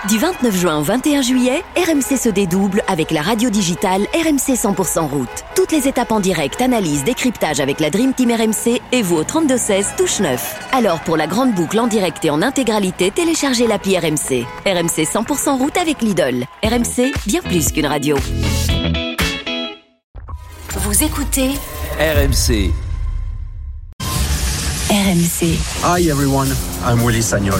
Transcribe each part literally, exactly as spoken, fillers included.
Du vingt-neuf juin au vingt et un juillet, R M C se dédouble avec la radio digitale R M C cent pour cent route. Toutes les étapes en direct, analyse, décryptage avec la Dream Team R M C et vous au trente-deux seize, touche neuf. Alors pour la grande boucle en direct et en intégralité, téléchargez l'appli R M C. R M C cent pour cent route avec Lidl. R M C, bien plus qu'une radio. Vous écoutez R M C. R M C. Hi everyone, I'm Willy Sagnol.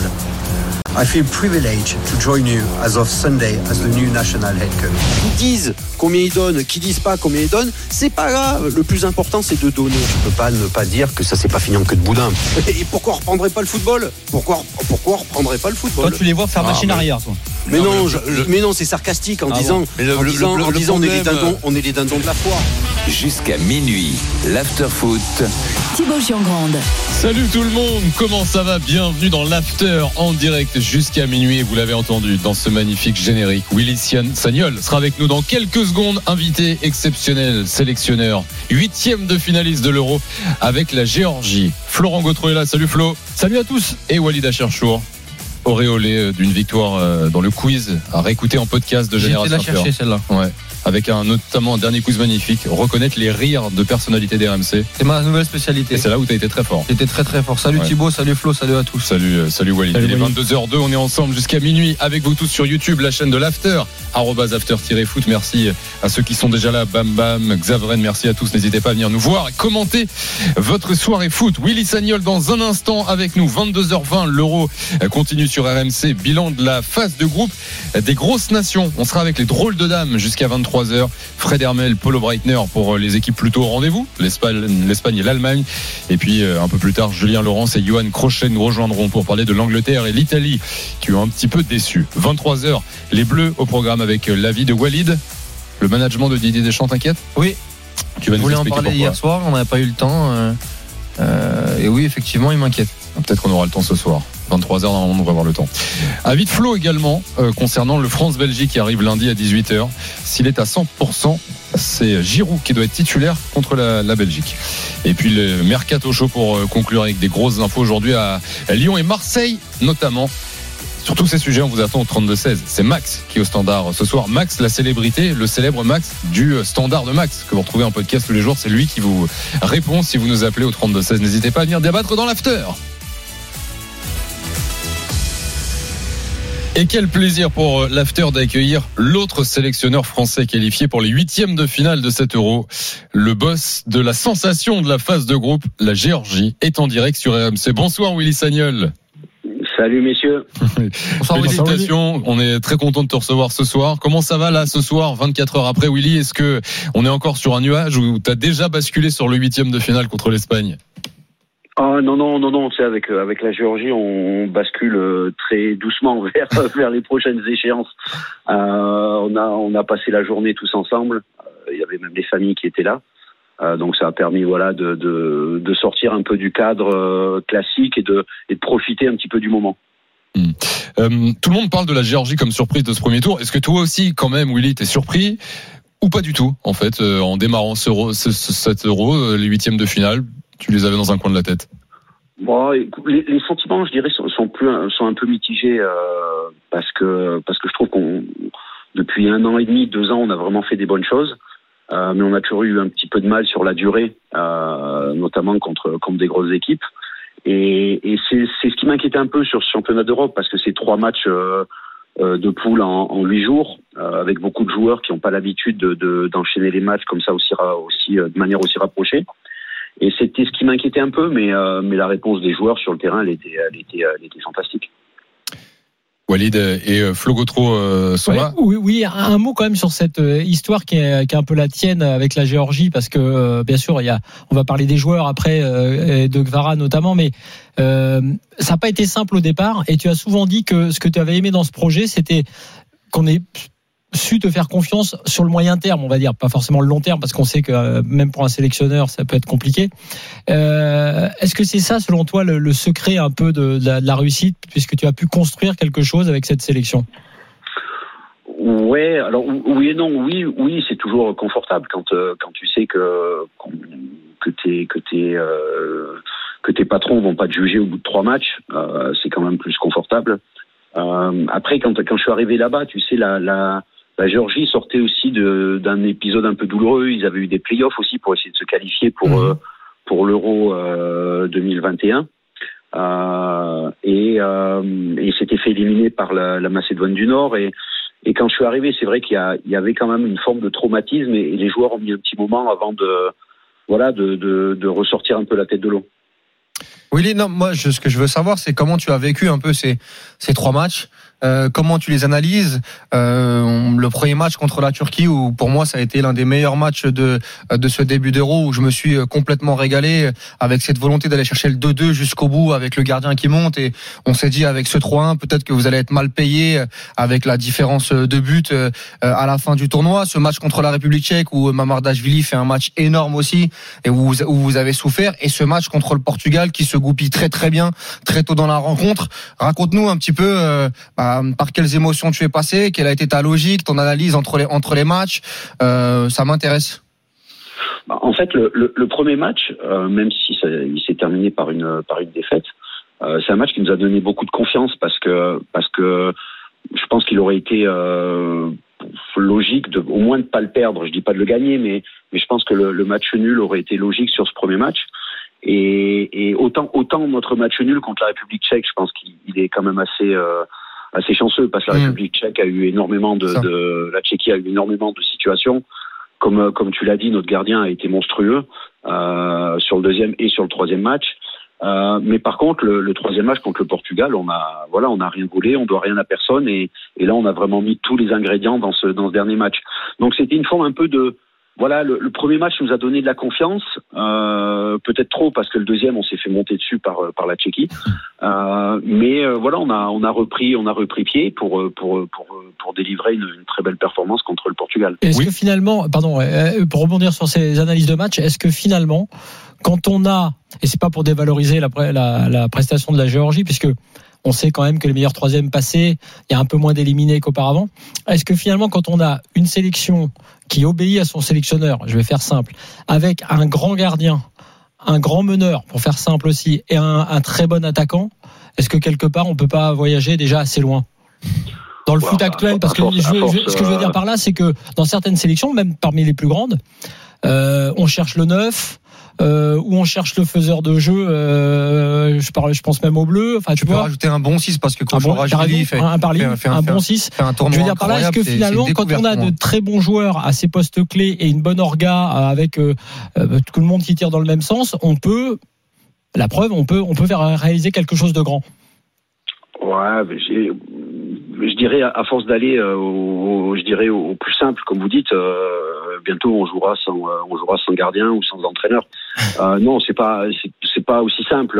I feel privileged to join you as of Sunday as the new national head coach. Qui disent combien ils donnent, qui disent pas combien ils donnent, c'est pas grave. Le plus important, c'est de donner. Je peux pas ne pas dire que ça c'est pas fini en queue de boudin. Et pourquoi on reprendrait pas le football ? Pourquoi pourquoi on reprendrait pas le football ? Toi, tu les vois faire machine ah, arrière, toi. Mais non, non je, le, mais non, c'est sarcastique en ah disant, bon. le, en le, disant, le, le, en disant problème, on est les dindons, on est les dindons de la foire. Jusqu'à minuit, l'after foot. Thibaut Giangrande. Salut tout le monde, comment ça va ? Bienvenue dans l'after en direct jusqu'à minuit. Et vous l'avez entendu dans ce magnifique générique. Willy Sagnol sera avec nous dans quelques secondes. Invité exceptionnel, sélectionneur, huitième de finaliste de l'Euro avec la Géorgie. Florent Gautreau est là. Salut Flo. Salut à tous. Et Walid Acharchour, auréolé d'une victoire dans le quiz à réécouter en podcast de Génération After. J'ai été la chercher celle-là. Ouais. Avec un, notamment un dernier quiz magnifique, reconnaître les rires de personnalités des R M C. C'est ma nouvelle spécialité. Et c'est là où tu as été très fort. J'étais très très fort. Salut ouais. Thibaut, salut Flo, salut à tous. Salut, salut Walid. Salut, Il est vingt-deux heures deux, on est ensemble jusqu'à minuit avec vous tous sur YouTube, la chaîne de l'After, arobase after-foot. Merci à ceux qui sont déjà là, Bam Bam, Xavren, merci à tous. N'hésitez pas à venir nous voir et commenter votre soirée foot. Willy Sagnol dans un instant avec nous, vingt-deux heures vingt, l'Euro continue sur R M C. Bilan de la phase de groupe des grosses nations. On sera avec les drôles de dames jusqu'à vingt-trois heures. Fred Hermel, Paulo Breitner pour les équipes plutôt au rendez-vous, l'Espagne, l'Espagne et l'Allemagne. Et puis un peu plus tard, Julien Laurence et Johan Crochet nous rejoindront pour parler de l'Angleterre et l'Italie qui ont un petit peu déçu. vingt-trois heures, les Bleus au programme avec l'avis de Walid. Le management de Didier Deschamps t'inquiète ? Oui. Tu vas nous voulais en parler pourquoi. Hier soir, on n'avait pas eu le temps. Euh, euh, et oui, effectivement, il m'inquiète. Peut-être qu'on aura le temps ce soir. vingt-trois heures, normalement, on va avoir le temps. Avis de Flo également, euh, concernant le France-Belgique qui arrive lundi à dix-huit heures. S'il est à cent pour cent, c'est Giroud qui doit être titulaire contre la, la Belgique. Et puis le Mercato Show pour euh, conclure avec des grosses infos aujourd'hui à, à Lyon et Marseille, notamment. Sur tous ces sujets, on vous attend au trente-deux seize. C'est Max qui est au standard ce soir. Max, la célébrité, le célèbre Max du standard de Max, que vous retrouvez en podcast tous les jours. C'est lui qui vous répond si vous nous appelez au trente-deux seize. N'hésitez pas à venir débattre dans l'after. Et quel plaisir pour l'after d'accueillir l'autre sélectionneur français qualifié pour les huitièmes de finale de cet Euro. Le boss de la sensation de la phase de groupe, la Géorgie, est en direct sur R M C. Bonsoir Willy Sagnol. Salut messieurs. Bonsoir, félicitations, on est très content de te recevoir ce soir. Comment ça va là ce soir, vingt-quatre heures après Willy ? Est-ce que on est encore sur un nuage ou t'as déjà basculé sur le huitième de finale contre l'Espagne ? Ah non non non non, tu sais, avec avec la Géorgie on bascule très doucement vers vers les prochaines échéances. Euh, on a on a passé la journée tous ensemble. Il y avait même les familles qui étaient là. Euh, donc ça a permis voilà de de de sortir un peu du cadre euh, classique et de et de profiter un petit peu du moment. Mmh. Euh, tout le monde parle de la Géorgie comme surprise de ce premier tour. Est-ce que toi aussi quand même Willy t'es surpris ou pas du tout en fait euh, en démarrant ce, ce, ce cet Euro, euh, les huitièmes de finale? Tu les avais dans un coin de la tête. Bon, les, les sentiments, je dirais, sont, sont, plus, sont un peu mitigés euh, parce que parce que je trouve qu'on depuis un an et demi, deux ans, on a vraiment fait des bonnes choses, euh, mais on a toujours eu un petit peu de mal sur la durée, euh, notamment contre contre des grosses équipes. Et, et c'est, c'est ce qui m'inquiétait un peu sur ce championnat d'Europe parce que c'est trois matchs euh, de poule en, en huit jours, euh, avec beaucoup de joueurs qui n'ont pas l'habitude de, de, d'enchaîner les matchs comme ça aussi, aussi de manière aussi rapprochée. Et c'était ce qui m'inquiétait un peu, mais, euh, mais la réponse des joueurs sur le terrain, elle était, elle était, elle était fantastique. Walid et Flo Gautreau euh, sont ouais, là. Oui, oui, un mot quand même sur cette histoire qui est, qui est un peu la tienne avec la Géorgie, parce que euh, bien sûr, il y a, on va parler des joueurs après, euh, de Gvara notamment, mais euh, ça n'a pas été simple au départ. Et tu as souvent dit que ce que tu avais aimé dans ce projet, c'était qu'on ait su te faire confiance sur le moyen terme, on va dire, pas forcément le long terme, parce qu'on sait que euh, même pour un sélectionneur, ça peut être compliqué. Euh, est-ce que c'est ça, selon toi, le, le secret un peu de, de, la, de la réussite, puisque tu as pu construire quelque chose avec cette sélection ? Ouais, alors oui et non, oui, oui, c'est toujours confortable quand euh, quand tu sais que que tes que tes euh, que tes patrons vont pas te juger au bout de trois matchs, euh, c'est quand même plus confortable. Euh, après, quand, quand je suis arrivé là-bas, tu sais, la, la, la Géorgie sortait aussi de, d'un épisode un peu douloureux. Ils avaient eu des playoffs aussi pour essayer de se qualifier pour, mmh. euh, pour l'Euro euh, deux mille vingt et un. Euh, et, euh, et s'était fait éliminer par la, la Macédoine du Nord. Et, et quand je suis arrivé, c'est vrai qu'il y, a, il y avait quand même une forme de traumatisme et, et les joueurs ont mis un petit moment avant de, voilà, de, de, de ressortir un peu la tête de l'eau. Willy, non, moi, je, ce que je veux savoir, c'est comment tu as vécu un peu ces, ces trois matchs. Euh, comment tu les analyses? euh, Le premier match contre la Turquie, où pour moi ça a été l'un des meilleurs matchs de de ce début d'Euro, où je me suis complètement régalé avec cette volonté d'aller chercher le deux deux jusqu'au bout, avec le gardien qui monte, et on s'est dit avec ce trois un peut-être que vous allez être mal payé avec la différence de but à la fin du tournoi. Ce match contre la République tchèque où Mamardashvili fait un match énorme aussi et où vous, où vous avez souffert, et ce match contre le Portugal qui se goupille très très bien très tôt dans la rencontre. Raconte-nous un petit peu euh, bah, par quelles émotions tu es passé, quelle a été ta logique, ton analyse entre les, entre les matchs, euh, ça m'intéresse. En fait, le, le, le premier match, euh, même si ça, il s'est terminé par une, par une défaite, euh, c'est un match qui nous a donné beaucoup de confiance parce que, parce que je pense qu'il aurait été euh, logique de, au moins de ne pas le perdre. Je dis pas de le gagner, mais, mais je pense que le, le match nul aurait été logique sur ce premier match. Et, et autant, autant notre match nul contre la République tchèque, je pense qu'il il est quand même assez... Euh, assez chanceux parce que la République tchèque a eu énormément de, de la Tchéquie a eu énormément de situations. Comme comme tu l'as dit, notre gardien a été monstrueux euh, sur le deuxième et sur le troisième match. Euh, mais par contre, le, le troisième match contre le Portugal, on a voilà, on a rien volé, on doit rien à personne, et, et là on a vraiment mis tous les ingrédients dans ce dans ce dernier match. Donc c'était une forme un peu de Voilà, le, le premier match nous a donné de la confiance, euh, peut-être trop parce que le deuxième on s'est fait monter dessus par par la Tchéquie, euh, mais euh, voilà, on a on a repris on a repris pied pour pour pour pour délivrer une, une très belle performance contre le Portugal. Est-ce oui. que finalement, pardon, pour rebondir sur ces analyses de match, est-ce que finalement, quand on a, et c'est pas pour dévaloriser la la, la prestation de la Géorgie, puisque on sait quand même que les meilleurs troisièmes passés, il y a un peu moins d'éliminés qu'auparavant. Est-ce que finalement, quand on a une sélection qui obéit à son sélectionneur, je vais faire simple, avec un grand gardien, un grand meneur, pour faire simple aussi, et un, un très bon attaquant, est-ce que quelque part, on peut pas voyager déjà assez loin dans le ouais, foot actuel? Parce que force, je, je, ce que je veux dire par là, c'est que dans certaines sélections, même parmi les plus grandes, euh, on cherche le neuf, Euh, où on cherche le faiseur de jeu, euh, je parle, je pense même au bleu. Enfin, tu, tu peux vois, rajouter un bon six parce que quand bon, Rajvili fait un parli, fait, fait un, un fait bon un, six. Fait un je veux dire par là, est-ce que finalement, quand on a de très bons joueurs à ces postes clés et une bonne orga avec euh, euh, tout le monde qui tire dans le même sens, on peut, la preuve, on peut, on peut faire réaliser quelque chose de grand. Ouais, mais j'ai, je dirais à force d'aller euh, au, je dirais au, au plus simple, comme vous dites. Euh, bientôt, on jouera sans, euh, on jouera sans gardien ou sans entraîneur. Euh, non, c'est pas, c'est, c'est pas aussi simple.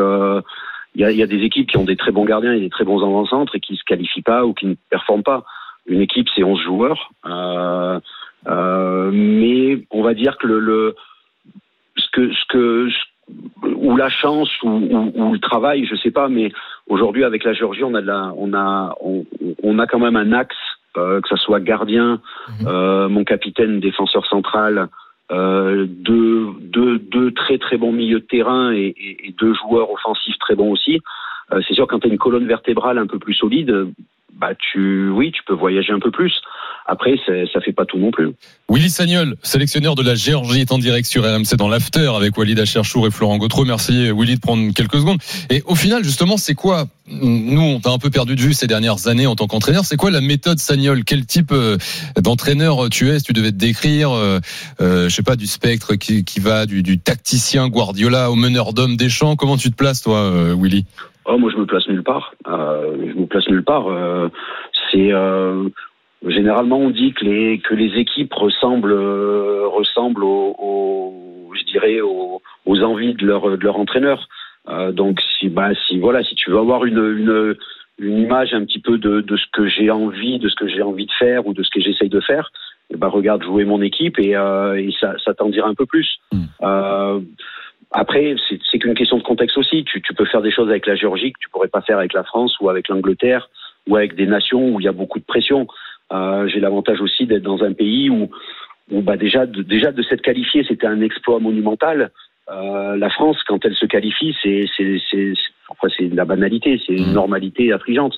Il euh, y, a, y a des équipes qui ont des très bons gardiens et des très bons avant-centres et qui se qualifient pas ou qui ne performent pas. Une équipe, c'est onze joueurs, euh, euh, mais on va dire que le, le ce que, ce que, ou la chance ou, ou, ou le travail, je sais pas, mais aujourd'hui avec la Géorgie, on a de la, on a, on, on a quand même un axe, euh, que ça soit gardien, mmh. euh, mon capitaine, défenseur central, euh, deux, deux, deux très très bons milieux de terrain et, et, et deux joueurs offensifs très bons aussi. Euh, c'est sûr, quand tu as une colonne vertébrale un peu plus solide, bah tu, oui, tu peux voyager un peu plus. Après, c'est, ça fait pas tout non plus. Willy Sagnol, sélectionneur de la Géorgie, est en direct sur R M C dans l'After avec Walid Acharchour et Florent Gautreau. Merci Willy de prendre quelques secondes. Et au final, justement, c'est quoi, nous, on t'a un peu perdu de vue ces dernières années en tant qu'entraîneur, c'est quoi la méthode Sagnol? Quel type d'entraîneur tu es? Si tu devais te décrire, euh, euh, je sais pas, du spectre qui, qui va du, du tacticien Guardiola au meneur d'hommes Deschamps, comment tu te places, toi, euh, Willy? Oh, moi, je me place nulle part. Euh, je me place nulle part. Euh, c'est euh, généralement on dit que les que les équipes ressemblent euh, ressemblent aux, aux je dirais aux, aux envies de leur de leur entraîneur. Euh, donc si bah si voilà si tu veux avoir une une une image un petit peu de de ce que j'ai envie de ce que j'ai envie de faire ou de ce que j'essaye de faire, et bah regarde jouer mon équipe et euh, et ça ça t'en dira un peu plus. Mmh. Euh, Après, c'est, c'est qu'une question de contexte aussi. Tu, tu peux faire des choses avec la Géorgie que tu pourrais pas faire avec la France ou avec l'Angleterre ou avec des nations où il y a beaucoup de pression. Euh, j'ai l'avantage aussi d'être dans un pays où, où bah déjà, de, déjà de s'être qualifié, c'était un exploit monumental. Euh, la France, quand elle se qualifie, c'est, c'est, c'est, c'est, enfin, c'est de la banalité, c'est une normalité affligeante.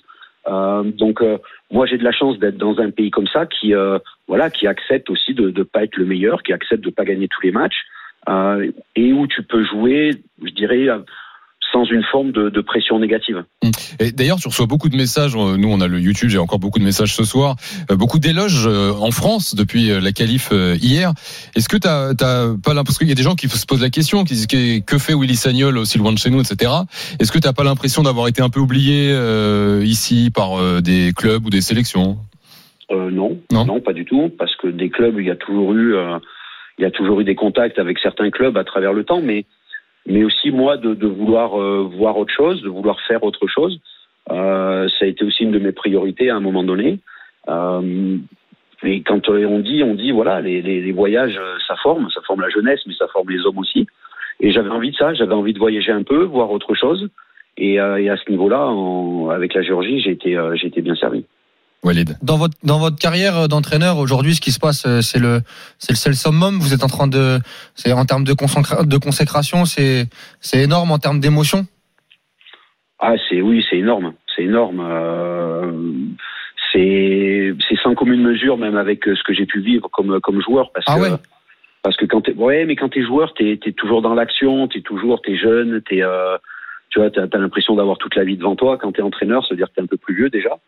Euh, donc euh, moi j'ai de la chance d'être dans un pays comme ça qui euh, voilà qui accepte aussi de ne pas être le meilleur, qui accepte de pas gagner tous les matchs euh, et où tu peux jouer, je dirais, sans une forme de, de pression négative. Et d'ailleurs, tu reçois beaucoup de messages. Nous, on a le YouTube, j'ai encore beaucoup de messages ce soir, beaucoup d'éloges en France depuis la qualif hier. Est-ce que t'as, t'as pas l'impression, parce qu'il y a des gens qui se posent la question, qui disent que fait Willy Sagnol aussi loin de chez nous, et cetera. Est-ce que t'as pas l'impression d'avoir été un peu oublié euh, ici par euh, des clubs ou des sélections? euh, non, non, non, pas du tout, parce que des clubs, il y a toujours eu, euh, il y a toujours eu des contacts avec certains clubs à travers le temps, mais mais aussi moi de, de vouloir euh, voir autre chose, de vouloir faire autre chose. Euh, ça a été aussi une de mes priorités à un moment donné. Euh, et quand on dit, on dit voilà, les, les, les voyages, ça forme, ça forme la jeunesse, mais ça forme les hommes aussi. Et j'avais envie de ça, j'avais envie de voyager un peu, voir autre chose. Et, euh, et à ce niveau-là, en, avec la Géorgie, j'ai été, euh, j'ai été bien servi. Walid. Dans votre dans votre carrière d'entraîneur aujourd'hui, ce qui se passe, c'est le c'est le, c'est le summum. Vous êtes en train de, c'est en termes de consécration, de consécration, c'est c'est énorme en termes d'émotion. Ah c'est oui, c'est énorme, c'est énorme. Euh, c'est c'est sans commune mesure même avec ce que j'ai pu vivre comme comme joueur parce ah que ouais. parce que quand t'es ouais mais quand t'es joueur, t'es t'es toujours dans l'action, t'es toujours t'es jeune, t'es euh, tu vois t'as, t'as l'impression d'avoir toute la vie devant toi. Quand t'es entraîneur, ça veut dire que t'es un peu plus vieux déjà.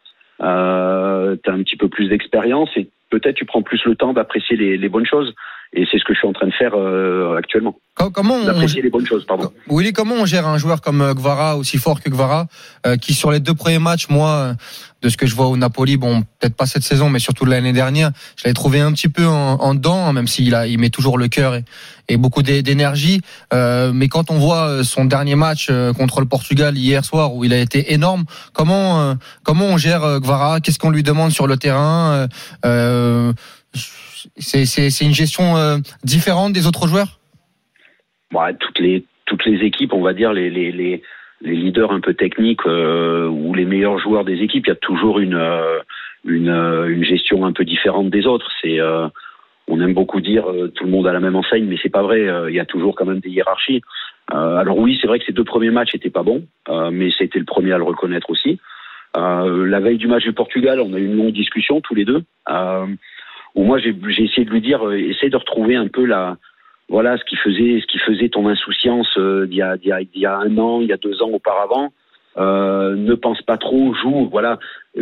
Euh, t'as un petit peu plus d'expérience et peut-être tu prends plus le temps d'apprécier les, les bonnes choses et c'est ce que je suis en train de faire euh, actuellement. Comment on d'apprécier les bonnes choses, pardon. Willy, comment on gère un joueur comme Gvara, aussi fort que Gvara, euh, qui sur les deux premiers matchs, moi, de ce que je vois au Napoli, bon, peut-être pas cette saison, mais surtout l'année dernière, je l'avais trouvé un petit peu en, en dedans, même s'il a, il met toujours le cœur et, et beaucoup d'énergie. Euh, mais quand on voit son dernier match contre le Portugal hier soir, où il a été énorme, comment, comment on gère Gvara? Qu'est-ce qu'on lui demande sur le terrain? euh, c'est, c'est, c'est une gestion euh, différente des autres joueurs? Ouais, toutes les toutes les équipes, on va dire les les les, les leaders un peu techniques euh, ou les meilleurs joueurs des équipes, il y a toujours une euh, une une gestion un peu différente des autres. C'est euh, on aime beaucoup dire euh, tout le monde a la même enseigne, mais c'est pas vrai. Euh, il y a toujours quand même des hiérarchies. Euh, alors oui, c'est vrai que ces deux premiers matchs étaient pas bons, euh, mais c'était le premier à le reconnaître aussi. Euh, la veille du match du Portugal, on a eu une longue discussion tous les deux, euh, où moi j'ai, j'ai essayé de lui dire, euh, essaye de retrouver un peu la voilà ce qui faisait ce qui faisait ton insouciance euh, d'il y a d'il y a d'il y a un an, il y a deux ans auparavant. Euh, ne pense pas trop, joue, voilà.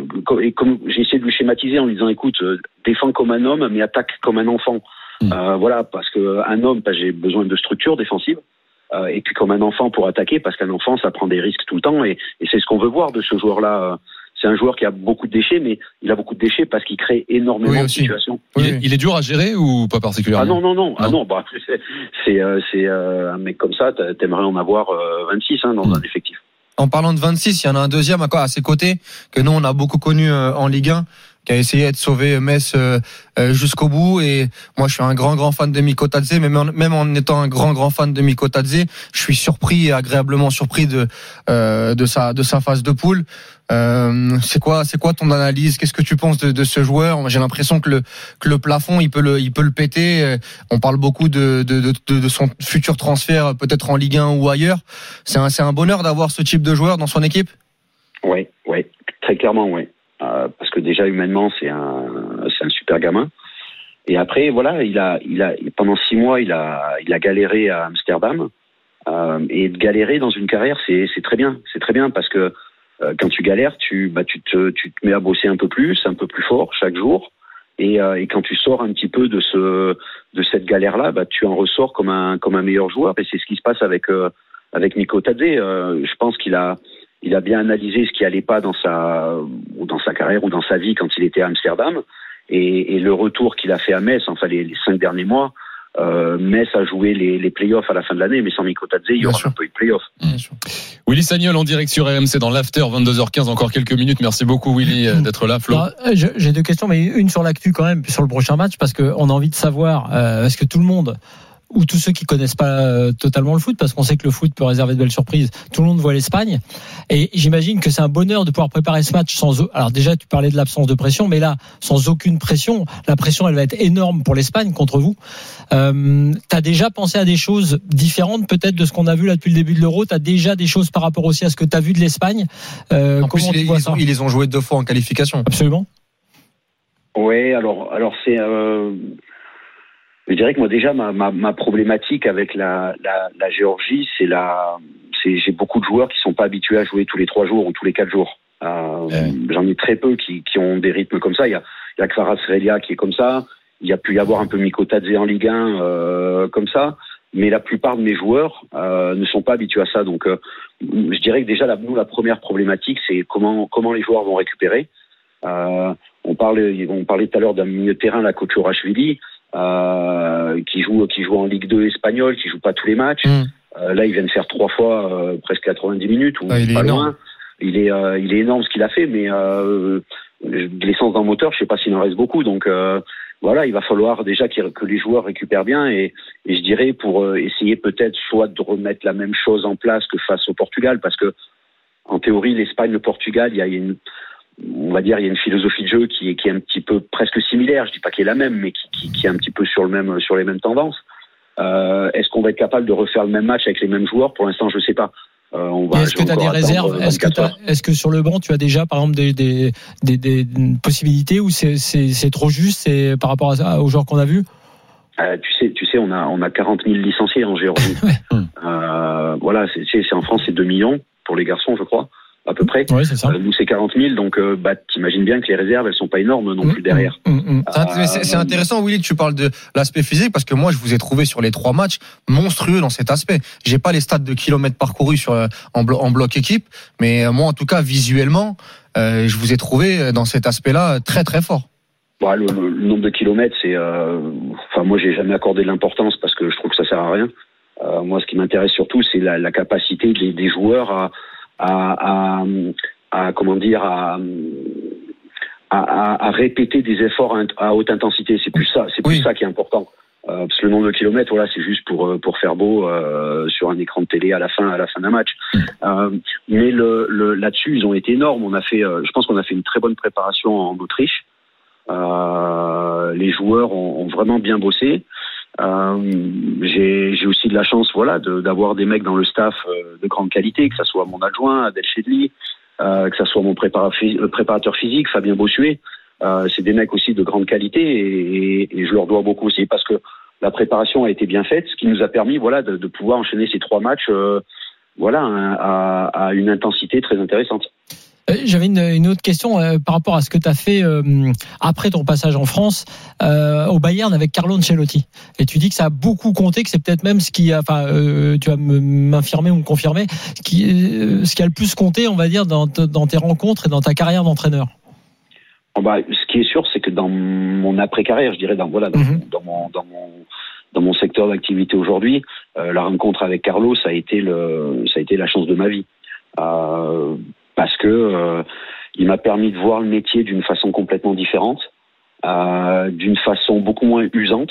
Et comme j'ai essayé de lui schématiser en lui disant, écoute, euh, défends comme un homme, mais attaque comme un enfant. Mmh. Euh, voilà, parce que un homme, bah, j'ai besoin de structure défensive. Euh, et puis comme un enfant pour attaquer, parce qu'un enfant, ça prend des risques tout le temps. Et, et c'est ce qu'on veut voir de ce joueur-là. C'est un joueur qui a beaucoup de déchets, mais il a beaucoup de déchets parce qu'il crée énormément oui, de situations. Il est, il est dur à gérer ou pas particulièrement? Ah non, non, non. non. Ah non, bah, c'est, c'est, euh, c'est euh, un mec comme ça, t'aimerais en avoir euh, vingt-six hein, dans mmh. un effectif. En parlant de vingt-six, il y en a un deuxième à, quoi, à ses côtés, que nous, on a beaucoup connu euh, en Ligue un, qui a essayé de sauver Metz euh, euh, jusqu'au bout. Et moi, je suis un grand, grand fan de Mikko Tadze, mais même en étant un grand, grand fan de Mikko Tadze, je suis surpris et agréablement surpris de euh, de sa de sa phase de poule. Euh, c'est quoi, c'est quoi ton analyse? Qu'est-ce que tu penses de, de ce joueur? J'ai l'impression que le que le plafond, il peut le il peut le péter. On parle beaucoup de de de, de son futur transfert, peut-être en Ligue un ou ailleurs. C'est un c'est un bonheur d'avoir ce type de joueur dans son équipe. Ouais, ouais, très clairement, ouais. Euh, parce que déjà humainement c'est un c'est un super gamin et après voilà il a il a pendant six mois il a il a galéré à Amsterdam euh, et de galérer dans une carrière c'est c'est très bien c'est très bien parce que euh, quand tu galères tu bah tu te tu te mets à bosser un peu plus un peu plus fort chaque jour et euh, et quand tu sors un petit peu de ce de cette galère là bah tu en ressors comme un comme un meilleur joueur et c'est ce qui se passe avec euh, avec Mikko Tadze. Euh, je pense qu'il a Il a bien analysé ce qui allait pas dans sa ou dans sa carrière ou dans sa vie quand il était à Amsterdam et, et le retour qu'il a fait à Metz, enfin les, les cinq derniers mois, euh, Metz a joué les, les playoffs à la fin de l'année, mais sans Mikko Tadze, il y aura pas eu de playoffs. Mmh. Willy Sagnol en direct sur R M C dans l'after, vingt-deux heures quinze, encore quelques minutes. Merci beaucoup Willy mmh. d'être là. Flo. Alors, j'ai deux questions, mais une sur l'actu quand même, sur le prochain match, parce qu'on a envie de savoir, euh, est-ce que tout le monde ou tous ceux qui connaissent pas euh, totalement le foot, parce qu'on sait que le foot peut réserver de belles surprises. Tout le monde voit l'Espagne, et j'imagine que c'est un bonheur de pouvoir préparer ce match sans. Alors déjà, tu parlais de l'absence de pression, mais là, sans aucune pression, la pression, elle va être énorme pour l'Espagne contre vous. Euh, t'as déjà pensé à des choses différentes, peut-être de ce qu'on a vu là depuis le début de l'Euro. T'as déjà des choses par rapport aussi à ce que t'as vu de l'Espagne. Euh, en comment plus, tu ils, vois ils, ça ont, ils les ont joués deux fois en qualification. Absolument. Ouais, alors, alors c'est. Euh... Je dirais que moi déjà ma, ma, ma problématique avec la, la, la Géorgie, c'est la, c'est j'ai beaucoup de joueurs qui sont pas habitués à jouer tous les trois jours ou tous les quatre jours. Euh, ouais. J'en ai très peu qui, qui ont des rythmes comme ça. Il y a, il y a Kvaratskhelia qui est comme ça. Il y a pu y avoir un peu Mikotadze en Ligue un euh, comme ça. Mais la plupart de mes joueurs euh, ne sont pas habitués à ça. Donc, euh, je dirais que déjà la, nous la première problématique, c'est comment comment les joueurs vont récupérer. Euh, on parlait on parlait tout à l'heure d'un milieu de terrain, la Kochorashvili. Euh, qui joue qui joue en Ligue deux espagnole, qui joue pas tous les matchs. Mmh. Euh, là, il vient de faire trois fois euh, presque quatre-vingt-dix minutes ou ah, il pas est loin. Énorme. Il est euh, il est énorme ce qu'il a fait, mais euh, l'essence dans le moteur, je sais pas s'il en reste beaucoup. Donc euh, voilà, il va falloir déjà que les joueurs récupèrent bien et, et je dirais pour euh, essayer peut-être soit de remettre la même chose en place que face au Portugal, parce que en théorie, l'Espagne, le Portugal, il y a une on va dire, il y a une philosophie de jeu qui est, qui est un petit peu presque similaire. Je dis pas qu'elle est la même, mais qui, qui, qui est un petit peu sur le même, sur les mêmes tendances. Euh, est-ce qu'on va être capable de refaire le même match avec les mêmes joueurs? Pour l'instant, je sais pas. Euh, on va, est-ce que tu as des réserves? Est-ce que, est-ce que sur le banc, tu as déjà, par exemple, des, des, des, des possibilités ou c'est, c'est, c'est trop juste, c'est par rapport à, aux joueurs qu'on a vus? Euh, tu sais, tu sais, on a, on a quarante mille licenciés en Géorgie. ouais. euh, voilà, c'est, c'est, c'est en France, c'est deux millions pour les garçons, je crois. À peu près. Oui, c'est ça. Euh, nous, c'est quarante mille, donc euh, bah, t'imagines bien que les réserves, elles sont pas énormes non mmh, plus derrière. Mmh, mmh. Euh, c'est, c'est intéressant, Willy, que tu parles de l'aspect physique, parce que moi, je vous ai trouvé sur les trois matchs monstrueux dans cet aspect. J'ai pas les stats de kilomètres parcourus sur en, blo- en bloc équipe, mais moi, en tout cas, visuellement, euh, je vous ai trouvé dans cet aspect-là très très fort. Bon, le, le, le nombre de kilomètres, c'est, euh, enfin, moi, j'ai jamais accordé de l'importance parce que je trouve que ça sert à rien. Euh, moi, ce qui m'intéresse surtout, c'est la, la capacité des, des joueurs à À, à, à comment dire à, à, à répéter des efforts à haute intensité. C'est plus ça, c'est plus oui. ça qui est important. Euh, parce que le nombre de kilomètres, voilà, c'est juste pour pour faire beau euh, sur un écran de télé à la fin à la fin d'un match. Euh, mais le, le là-dessus, ils ont été énormes. On a fait, euh, je pense qu'on a fait une très bonne préparation en Autriche. Euh, les joueurs ont, ont vraiment bien bossé. Euh, j'ai, j'ai aussi de la chance, voilà, de, d'avoir des mecs dans le staff euh, de grande qualité, que ça soit mon adjoint Adel Chedli, euh, que ça soit mon prépara- préparateur physique Fabien Bossuet. Euh, c'est des mecs aussi de grande qualité et, et, et je leur dois beaucoup aussi parce que la préparation a été bien faite, ce qui nous a permis, voilà, de, de pouvoir enchaîner ces trois matchs, euh, voilà, à, à une intensité très intéressante. J'avais une, une autre question euh, par rapport à ce que tu as fait euh, après ton passage en France euh, au Bayern avec Carlo Ancelotti. Et tu dis que ça a beaucoup compté, que c'est peut-être même ce qui a, enfin, euh, tu vas m'infirmer ou me confirmer, qui, euh, ce qui a le plus compté, on va dire, dans, dans tes rencontres et dans ta carrière d'entraîneur. Oh bah, ce qui est sûr, c'est que dans mon après-carrière, je dirais, dans voilà, dans, mm-hmm. dans mon, dans mon dans mon secteur d'activité aujourd'hui, euh, la rencontre avec Carlo, ça a été le, ça a été la chance de ma vie. Euh, parce que euh, il m'a permis de voir le métier d'une façon complètement différente, euh, d'une façon beaucoup moins usante,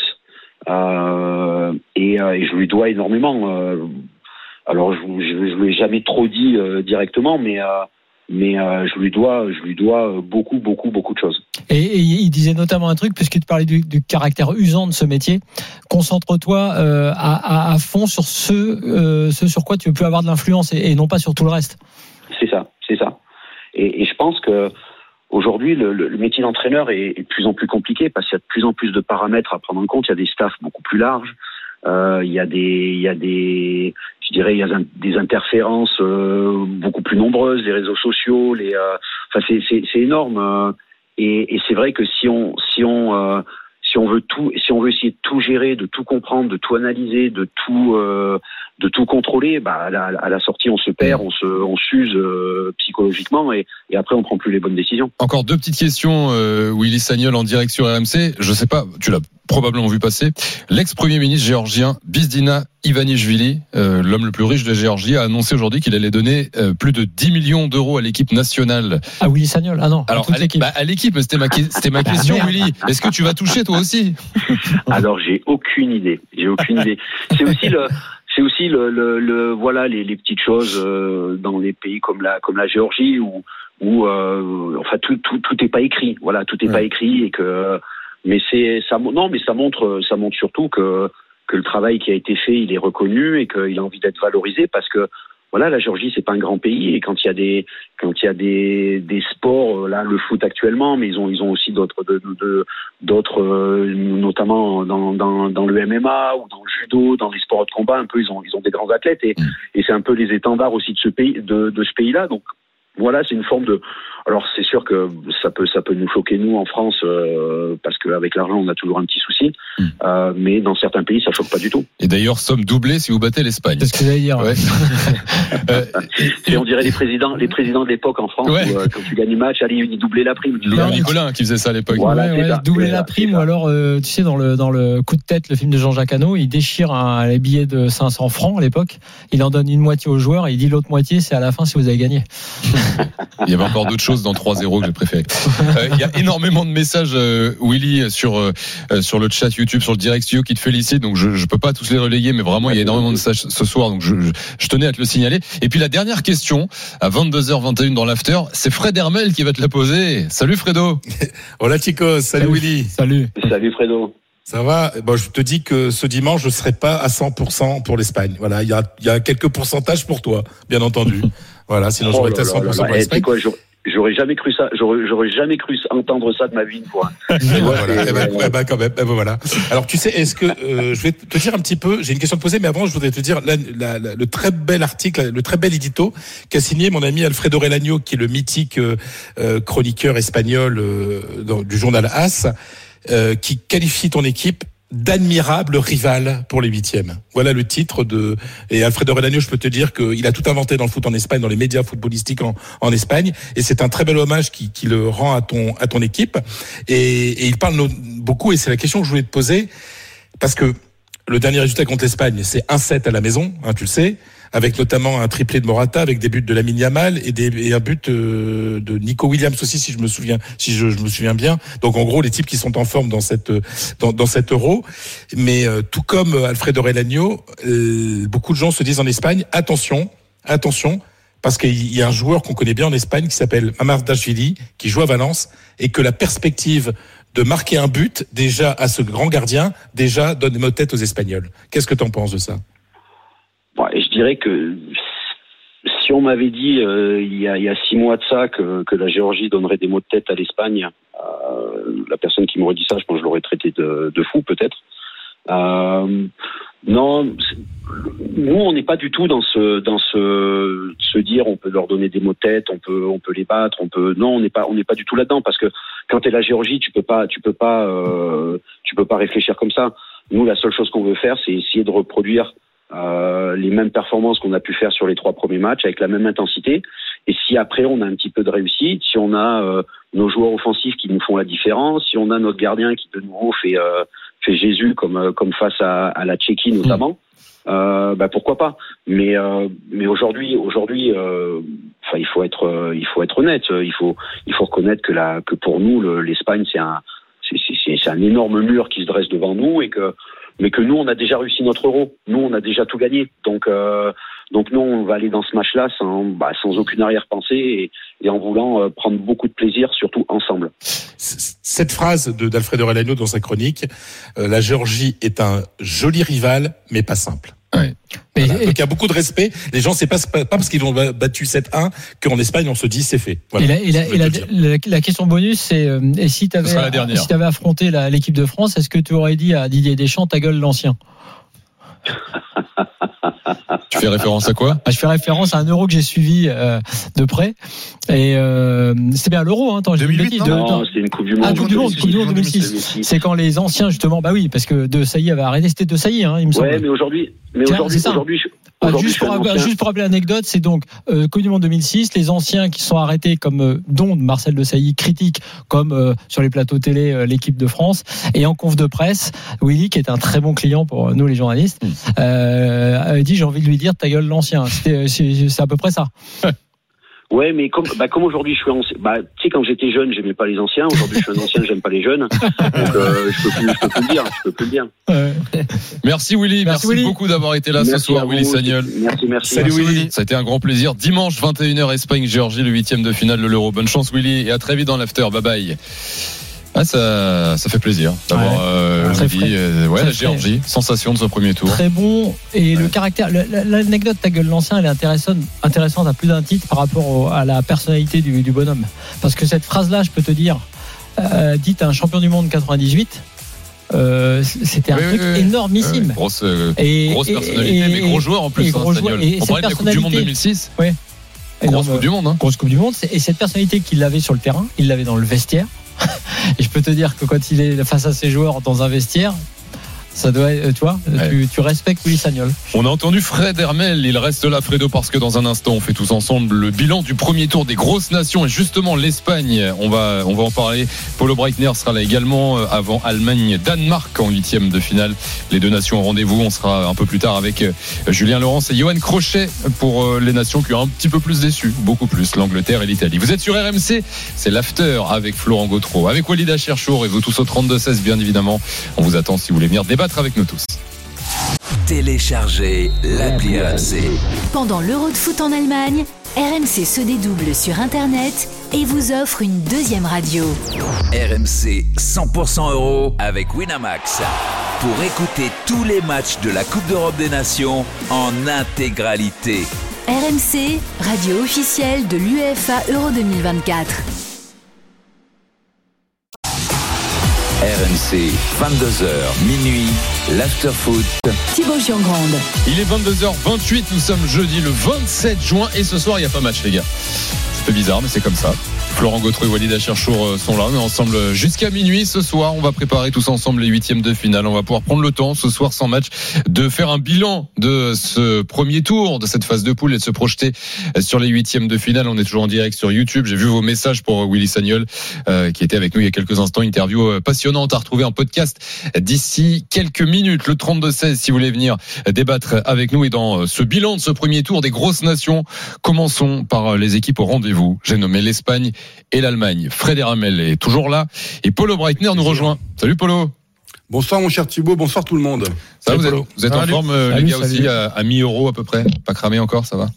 euh, et, euh, et je lui dois énormément. Euh, alors je, je, je lui ai jamais trop dit euh, directement, mais euh, mais euh, je lui dois, je lui dois beaucoup, beaucoup, beaucoup de choses. Et, et il disait notamment un truc, puisqu'il te parlait du, du caractère usant de ce métier. Concentre-toi euh, à, à, à fond sur ce, euh, ce sur quoi tu veux plus avoir de l'influence et, et non pas sur tout le reste. C'est ça, c'est ça. Et, et je pense que aujourd'hui, le, le métier d'entraîneur est, est de plus en plus compliqué parce qu'il y a de plus en plus de paramètres à prendre en compte. Il y a des staffs beaucoup plus larges. Euh, il y a des, il y a des, je dirais, il y a des interférences euh, beaucoup plus nombreuses, les réseaux sociaux, les, euh, enfin c'est, c'est, c'est énorme. Euh, et, et c'est vrai que si on, si on, euh, si on veut tout, si on veut essayer de tout gérer, de tout comprendre, de tout analyser, de tout, euh, de tout contrôler, bah à la, à la sortie on se perd, on se, on s'use euh, psychologiquement et, et après on prend plus les bonnes décisions. Encore deux petites questions, euh, Willy Sagnol en direct sur R M C. Je sais pas, tu l'as probablement vu passer. L'ex-premier ministre géorgien Bizdina Ivanishvili, euh, l'homme le plus riche de Géorgie, a annoncé aujourd'hui qu'il allait donner euh, plus de dix millions d'euros à l'équipe nationale. Ah Willy Sagnol, ah non. Alors, à toute l'équipe. Bah, à l'équipe, mais c'était ma, c'était ma question, ah, Willy. Est-ce que tu vas toucher toi aussi? Alors, j'ai aucune idée. J'ai aucune idée. C'est aussi le, c'est aussi le, le, le voilà, les, les petites choses euh, dans les pays comme la, comme la Géorgie où, où euh, enfin, tout, tout, tout est pas écrit. Voilà, tout est ouais. pas écrit et que, mais c'est, ça, non, mais ça montre, ça montre surtout que, que le travail qui a été fait, il est reconnu et qu'il a envie d'être valorisé parce que, voilà, la Géorgie, c'est pas un grand pays et quand il y a des, quand il y a des, des sports, là, le foot actuellement, mais ils ont, ils ont aussi d'autres, de, de, d'autres, euh, notamment dans, dans, dans le M M A ou dans le judo, dans les sports de combat, un peu, ils ont, ils ont des grands athlètes et, et c'est un peu les étendards aussi de ce pays, de, de ce pays-là. Donc, voilà, c'est une forme de. Alors, c'est sûr que ça peut, ça peut nous choquer nous en France euh, parce qu'avec l'argent, on a toujours un petit souci. Mm. Euh, mais dans certains pays, ça choque pas du tout. Et d'ailleurs, somme doublée si vous battez l'Espagne. C'est ce que j'allais dire. Ouais. euh, et on dirait les présidents, les présidents de l'époque en France. Ouais. Où, euh, quand tu gagnes un match, allez, ils doubler la prime. Laurent Nicolin qui faisait ça à l'époque. Voilà, ouais, ouais, doubler la prime ou alors, euh, tu sais, dans le dans le coup de tête, le film de Jean-Jacques Hano, il déchire un, un billet de cinq cents francs à l'époque. Il en donne une moitié aux joueurs et il dit l'autre moitié, c'est à la fin si vous avez gagné. Il y avait encore d'autres choses dans trois zéro que j'ai préféré. Euh, il y a énormément de messages, euh, Willy, sur euh, sur le chat YouTube, sur le direct studio qui te félicite. Donc je je peux pas tous les relayer, mais vraiment il y a énormément de messages ce soir. Donc je je, je tenais à te le signaler. Et puis la dernière question à vingt-deux heures vingt et une dans l'after, c'est Fred Hermel qui va te la poser. Salut Fredo. Hola chicos, salut, salut Willy. Salut. Salut Fredo. Ça va? Bon, je te dis que ce dimanche, je serai pas à cent pour cent pour l'Espagne. Voilà, il y a, il y a quelques pourcentages pour toi, bien entendu. Voilà, sinon oh j'aurais été à cent pour cent pour l'Espagne. Quoi, j'aurais jamais cru ça, j'aurais, j'aurais jamais cru entendre ça de ma vie, quoi. Ouais, voilà. Eh ben, eh ben, quand même, eh ben, voilà. Alors, tu sais, est-ce que, euh, je vais te dire un petit peu, j'ai une question à te poser, mais avant, je voudrais te dire la, la, la, le très bel article, le très bel édito qu'a signé mon ami Alfredo Relagno, qui est le mythique euh, chroniqueur espagnol euh, dans, du journal As, euh, qui qualifie ton équipe d'admirable rival pour les huitièmes. Voilà le titre de, et Alfredo Relagno, je peux te dire qu'il a tout inventé dans le foot en Espagne, dans les médias footballistiques en, en Espagne, et c'est un très bel hommage qui, qui le rend à ton, à ton équipe, et, et il parle beaucoup, et c'est la question que je voulais te poser, parce que le dernier résultat contre l'Espagne, c'est un sept à la maison, hein, tu le sais, avec notamment un triplé de Morata, avec des buts de Lamine Yamal et, des, et un but euh, de Nico Williams aussi, si je me souviens, si je, je me souviens bien. Donc en gros, les types qui sont en forme dans cette dans, dans cet Euro. Mais euh, tout comme Alfredo Relagno, euh, beaucoup de gens se disent en Espagne, attention, attention, parce qu'il y a un joueur qu'on connaît bien en Espagne qui s'appelle Mamardashvili, qui joue à Valence, et que la perspective de marquer un but déjà à ce grand gardien déjà donne mot de tête aux Espagnols. Qu'est-ce que tu en penses de ça? Bon, et je dirais que si on m'avait dit euh, il, y a, il y a six mois de ça que, que la Géorgie donnerait des mots de tête à l'Espagne, euh, la personne qui m'aurait dit ça, je pense que je l'aurais traité de, de fou peut-être. Euh, non, nous on n'est pas du tout dans ce dans ce se dire on peut leur donner des mots de tête, on peut on peut les battre, on peut non on n'est pas on n'est pas du tout là-dedans parce que quand t'es la Géorgie tu peux pas tu peux pas euh, tu peux pas réfléchir comme ça. Nous la seule chose qu'on veut faire c'est essayer de reproduire Euh, les mêmes performances qu'on a pu faire sur les trois premiers matchs avec la même intensité et si après on a un petit peu de réussite, si on a euh, nos joueurs offensifs qui nous font la différence, si on a notre gardien qui de nouveau fait euh, fait Jésus comme euh, comme face à, à la Tchéquie notamment, mmh. euh, bah pourquoi pas. Mais euh, mais aujourd'hui aujourd'hui euh, enfin il faut être euh, il faut être honnête, il faut il faut reconnaître que la que pour nous le, l'Espagne c'est un c'est, c'est c'est un énorme mur qui se dresse devant nous et que mais que nous on a déjà réussi notre Euro, nous on a déjà tout gagné, donc euh, donc nous on va aller dans ce match-là sans bah, sans aucune arrière-pensée et, et en voulant euh, prendre beaucoup de plaisir, surtout ensemble. Cette phrase de d'Alfredo Relagno dans sa chronique, euh, la Géorgie est un joli rival, mais pas simple. Ouais. Voilà. Donc il y a beaucoup de respect. Les gens, c'est pas, pas parce qu'ils ont battu sept un qu'en Espagne on se dit c'est fait. Voilà. Et, la, et, la, et la, la, la question bonus, c'est euh, et si tu avais si t'avais affronté la, l'équipe de France, est-ce que tu aurais dit à Didier Deschamps ta gueule l'ancien? Tu fais référence à quoi? Je fais référence à un Euro que j'ai suivi euh, de près. Et euh, c'était bien l'Euro, hein. Attends, deux mille huit, de, non, non, c'était une Coupe du Monde. Ah, Coupe du Monde, Coupe du Monde deux mille six. C'est quand les anciens, justement, bah oui, parce que De Sailly avait arrêté, c'était De Sailly, hein, il me semble. Ouais, mais aujourd'hui, mais Tiens, aujourd'hui, aujourd'hui, Enfin, juste, pour, juste pour rappeler l'anecdote, c'est donc euh, Coupe du Monde deux mille six, les anciens qui sont arrêtés, comme euh, dont Marcel Desailly, critique, comme euh, sur les plateaux télé, euh, l'équipe de France, et en conf de presse, Willy, qui est un très bon client pour nous les journalistes, euh, avait dit j'ai envie de lui dire ta gueule l'ancien. C'était, c'est, c'est à peu près ça. Ouais, mais comme, bah, comme aujourd'hui je suis ancien, bah, tu sais, quand j'étais jeune, j'aimais pas les anciens. Aujourd'hui, je suis un ancien, j'aime pas les jeunes. Donc, euh, je peux plus, je peux plus le dire, je peux plus le dire. Ouais. Merci Willy, merci, merci Willy. beaucoup d'avoir été là merci ce soir, Willy Sagnol. Merci, merci. Salut merci. Willy. Ça a été un grand plaisir. Dimanche vingt et une heures, Espagne-Géorgie, le huitième de finale de l'Euro. Bonne chance Willy et à très vite dans l'after. Bye bye. Ah, ça, ça fait plaisir d'avoir ouais. euh, Willy, euh, ouais, la Géorgie, sensation de ce premier tour. Très bon et ouais. le caractère, l'anecdote ta gueule l'ancien, elle est intéressante, intéressante à plus d'un titre par rapport au, à la personnalité du, du bonhomme. Parce que cette phrase-là, je peux te dire, euh, dite à un champion du monde quatre-vingt-dixhuit. Euh, c'était un oui, truc oui, oui. énormissime. Ouais, grosse, euh, et, grosse et, personnalité, et, mais gros joueur en plus. Et gros hein, joueur, et on parlait de la Coupe du Monde deux mille six. Ouais. Grosse Coupe du Monde. Hein. Grosse Coupe du Monde. Et cette personnalité qu'il avait sur le terrain, il l'avait dans le vestiaire. Et je peux te dire que quand il est face à ses joueurs dans un vestiaire, ça doit, tu vois, ouais. tu, tu respectes Willy Sagnol. On a entendu Fred Hermel, il reste là, Fredo, parce que dans un instant, on fait tous ensemble le bilan du premier tour des grosses nations et justement l'Espagne. On va, on va en parler. Paulo Breitner sera là également avant Allemagne-Danemark en huitième de finale. Les deux nations au rendez-vous. On sera un peu plus tard avec Julien Laurence et Johan Crochet pour les nations qui ont un petit peu plus déçu, beaucoup plus, l'Angleterre et l'Italie. Vous êtes sur R M C, c'est l'after avec Florent Gautreau, avec Walid Acharchour et vous tous au trente-deux seize, bien évidemment. On vous attend si vous voulez venir débattre avec nous tous. Téléchargez l'appli R M C. Pendant l'Euro de foot en Allemagne, R M C se dédouble sur Internet et vous offre une deuxième radio. R M C cent pour cent euro avec Winamax. Pour écouter tous les matchs de la Coupe d'Europe des Nations en intégralité. R M C, radio officielle de l'UEFA Euro deux mille vingt-quatre. R M C, vingt-deux heures, minuit, l'after-foot. Thibaut Giangrande. Il est vingt-deux heures vingt-huit, nous sommes jeudi le vingt-sept juin et ce soir il n'y a pas match les gars. C'est un peu bizarre mais c'est comme ça. Florent Gautreau et Walid Acharchour sont là, on est ensemble jusqu'à minuit ce soir. On va préparer tous ensemble les huitièmes de finale. On va pouvoir prendre le temps ce soir sans match de faire un bilan de ce premier tour, de cette phase de poule et de se projeter sur les huitièmes de finale. On est toujours en direct sur YouTube. J'ai vu vos messages pour Willy Sagnol euh, qui était avec nous il y a quelques instants. Interview passionnante à retrouver en podcast d'ici quelques minutes. Le trente-deux seize si vous voulez venir débattre avec nous et dans ce bilan de ce premier tour des grosses nations. Commençons par les équipes au rendez-vous. J'ai nommé l'Espagne et l'Allemagne. Fred Hermel est toujours là et Paulo Breitner nous rejoint. Salut Paulo. Bonsoir mon cher Thibaut, bonsoir tout le monde. Ça va, vous êtes, vous êtes en forme salut, les gars salut. Aussi à, à mi-euro à peu près, pas cramé encore, ça va?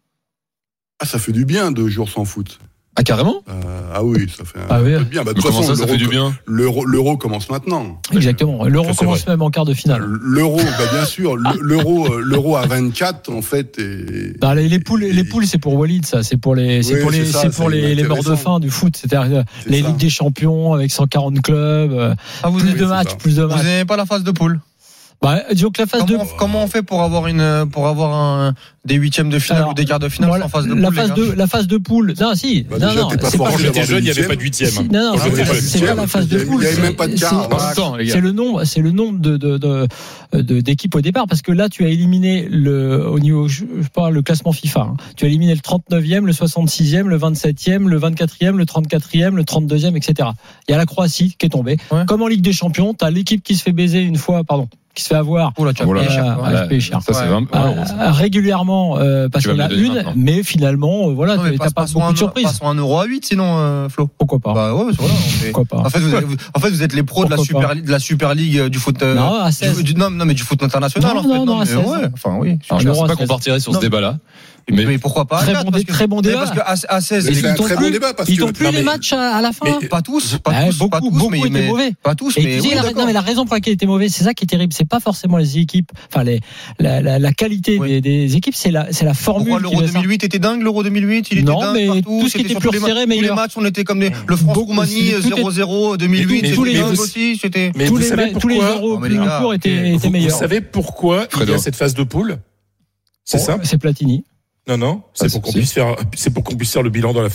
Ah ça fait du bien deux jours sans foot. Ah carrément euh, Ah oui, ça fait ah, un oui. peu de bien. Bah, de comment façon, ça, ça fait du bien l'euro, l'euro commence maintenant. Exactement. L'euro ça, commence vrai. Même en quart de finale. L'euro, bah, bien sûr. L'euro, l'euro à vingt-quatre en fait. Et, non, les, les poules, et, les poules, c'est pour Walid, ça. C'est pour les, c'est oui, pour les, c'est, ça, c'est pour c'est les, les morts de faim du foot. C'est-à-dire c'est les ça. Ligues des champions avec cent quarante clubs, ah, vous plus oui, de matchs, plus de matchs. Vous n'avez pas la phase de poule? Bah, disons que la phase comment, de comment on fait pour avoir une pour avoir un des huitièmes de finale alors, ou des quarts de finale voilà, sans phase de la poule, phase de la phase de poule non si bah, non déjà, non pas c'est pas quand j'étais jeune il n'y avait pas de huitième si, non non c'est, c'est, c'est pas la phase de poule il n'y avait même pas de quart c'est, c'est le nombre c'est le nombre de, de, de, de d'équipes au départ parce que là tu as éliminé le au niveau je parle le classement FIFA hein. Tu as éliminé le trente-neuvième le soixante-sixième le vingt-septième le vingt-quatrième le trente-quatrième le trente-deuxième etc. Il y a la Croatie qui est tombée ouais. Comme en Ligue des Champions tu as l'équipe qui se fait baiser une fois pardon qui se fait avoir oh là, tu as payé cher, ouais, ouais, cher. Ça, c'est vingt, euh, euh, régulièrement euh, parce qu'on a une maintenant. Mais finalement euh, voilà non, tu n'as pas beaucoup de surprises. Passons un euro à huit sinon euh, Flo. Pourquoi pas bah ouais voilà, fait... Pourquoi pas. En fait vous êtes, en fait vous êtes les pros de la super pas. de la Super League du foot euh, non, à seize. Du, non non mais du foot international non, en fait non, non, non, mais ouais, enfin oui. Alors, je ne sais pas qu'on partirait sur ce débat là. Mais, mais pourquoi pas très bon, dé, très bon débat parce que à seize ils t'ont très bon débat parce ils t'ont que plus les matchs à la fin pas tous pas tous beaucoup beaucoup étaient mauvais pas tous mais non mais la raison pour laquelle ils étaient mauvais c'est ça qui est terrible c'est pas forcément les équipes enfin les la la, la qualité oui. des, des équipes c'est la c'est la formule. Pourquoi l'Euro deux mille huit était dingue l'Euro deux mille huit il était non, dingue mais partout tout ce qui était plus resserré mais tous les matchs on était comme des le France-Roumanie zéro zéro deux mille huit c'était dingue aussi c'était tous les tous les euros plus courts étaient étaient meilleurs. Vous savez pourquoi il y a cette phase de poule? C'est ça? C'est Platini. Non, non, c'est pour qu'on puisse faire, c'est pour qu'on puisse faire le bilan dans l'after.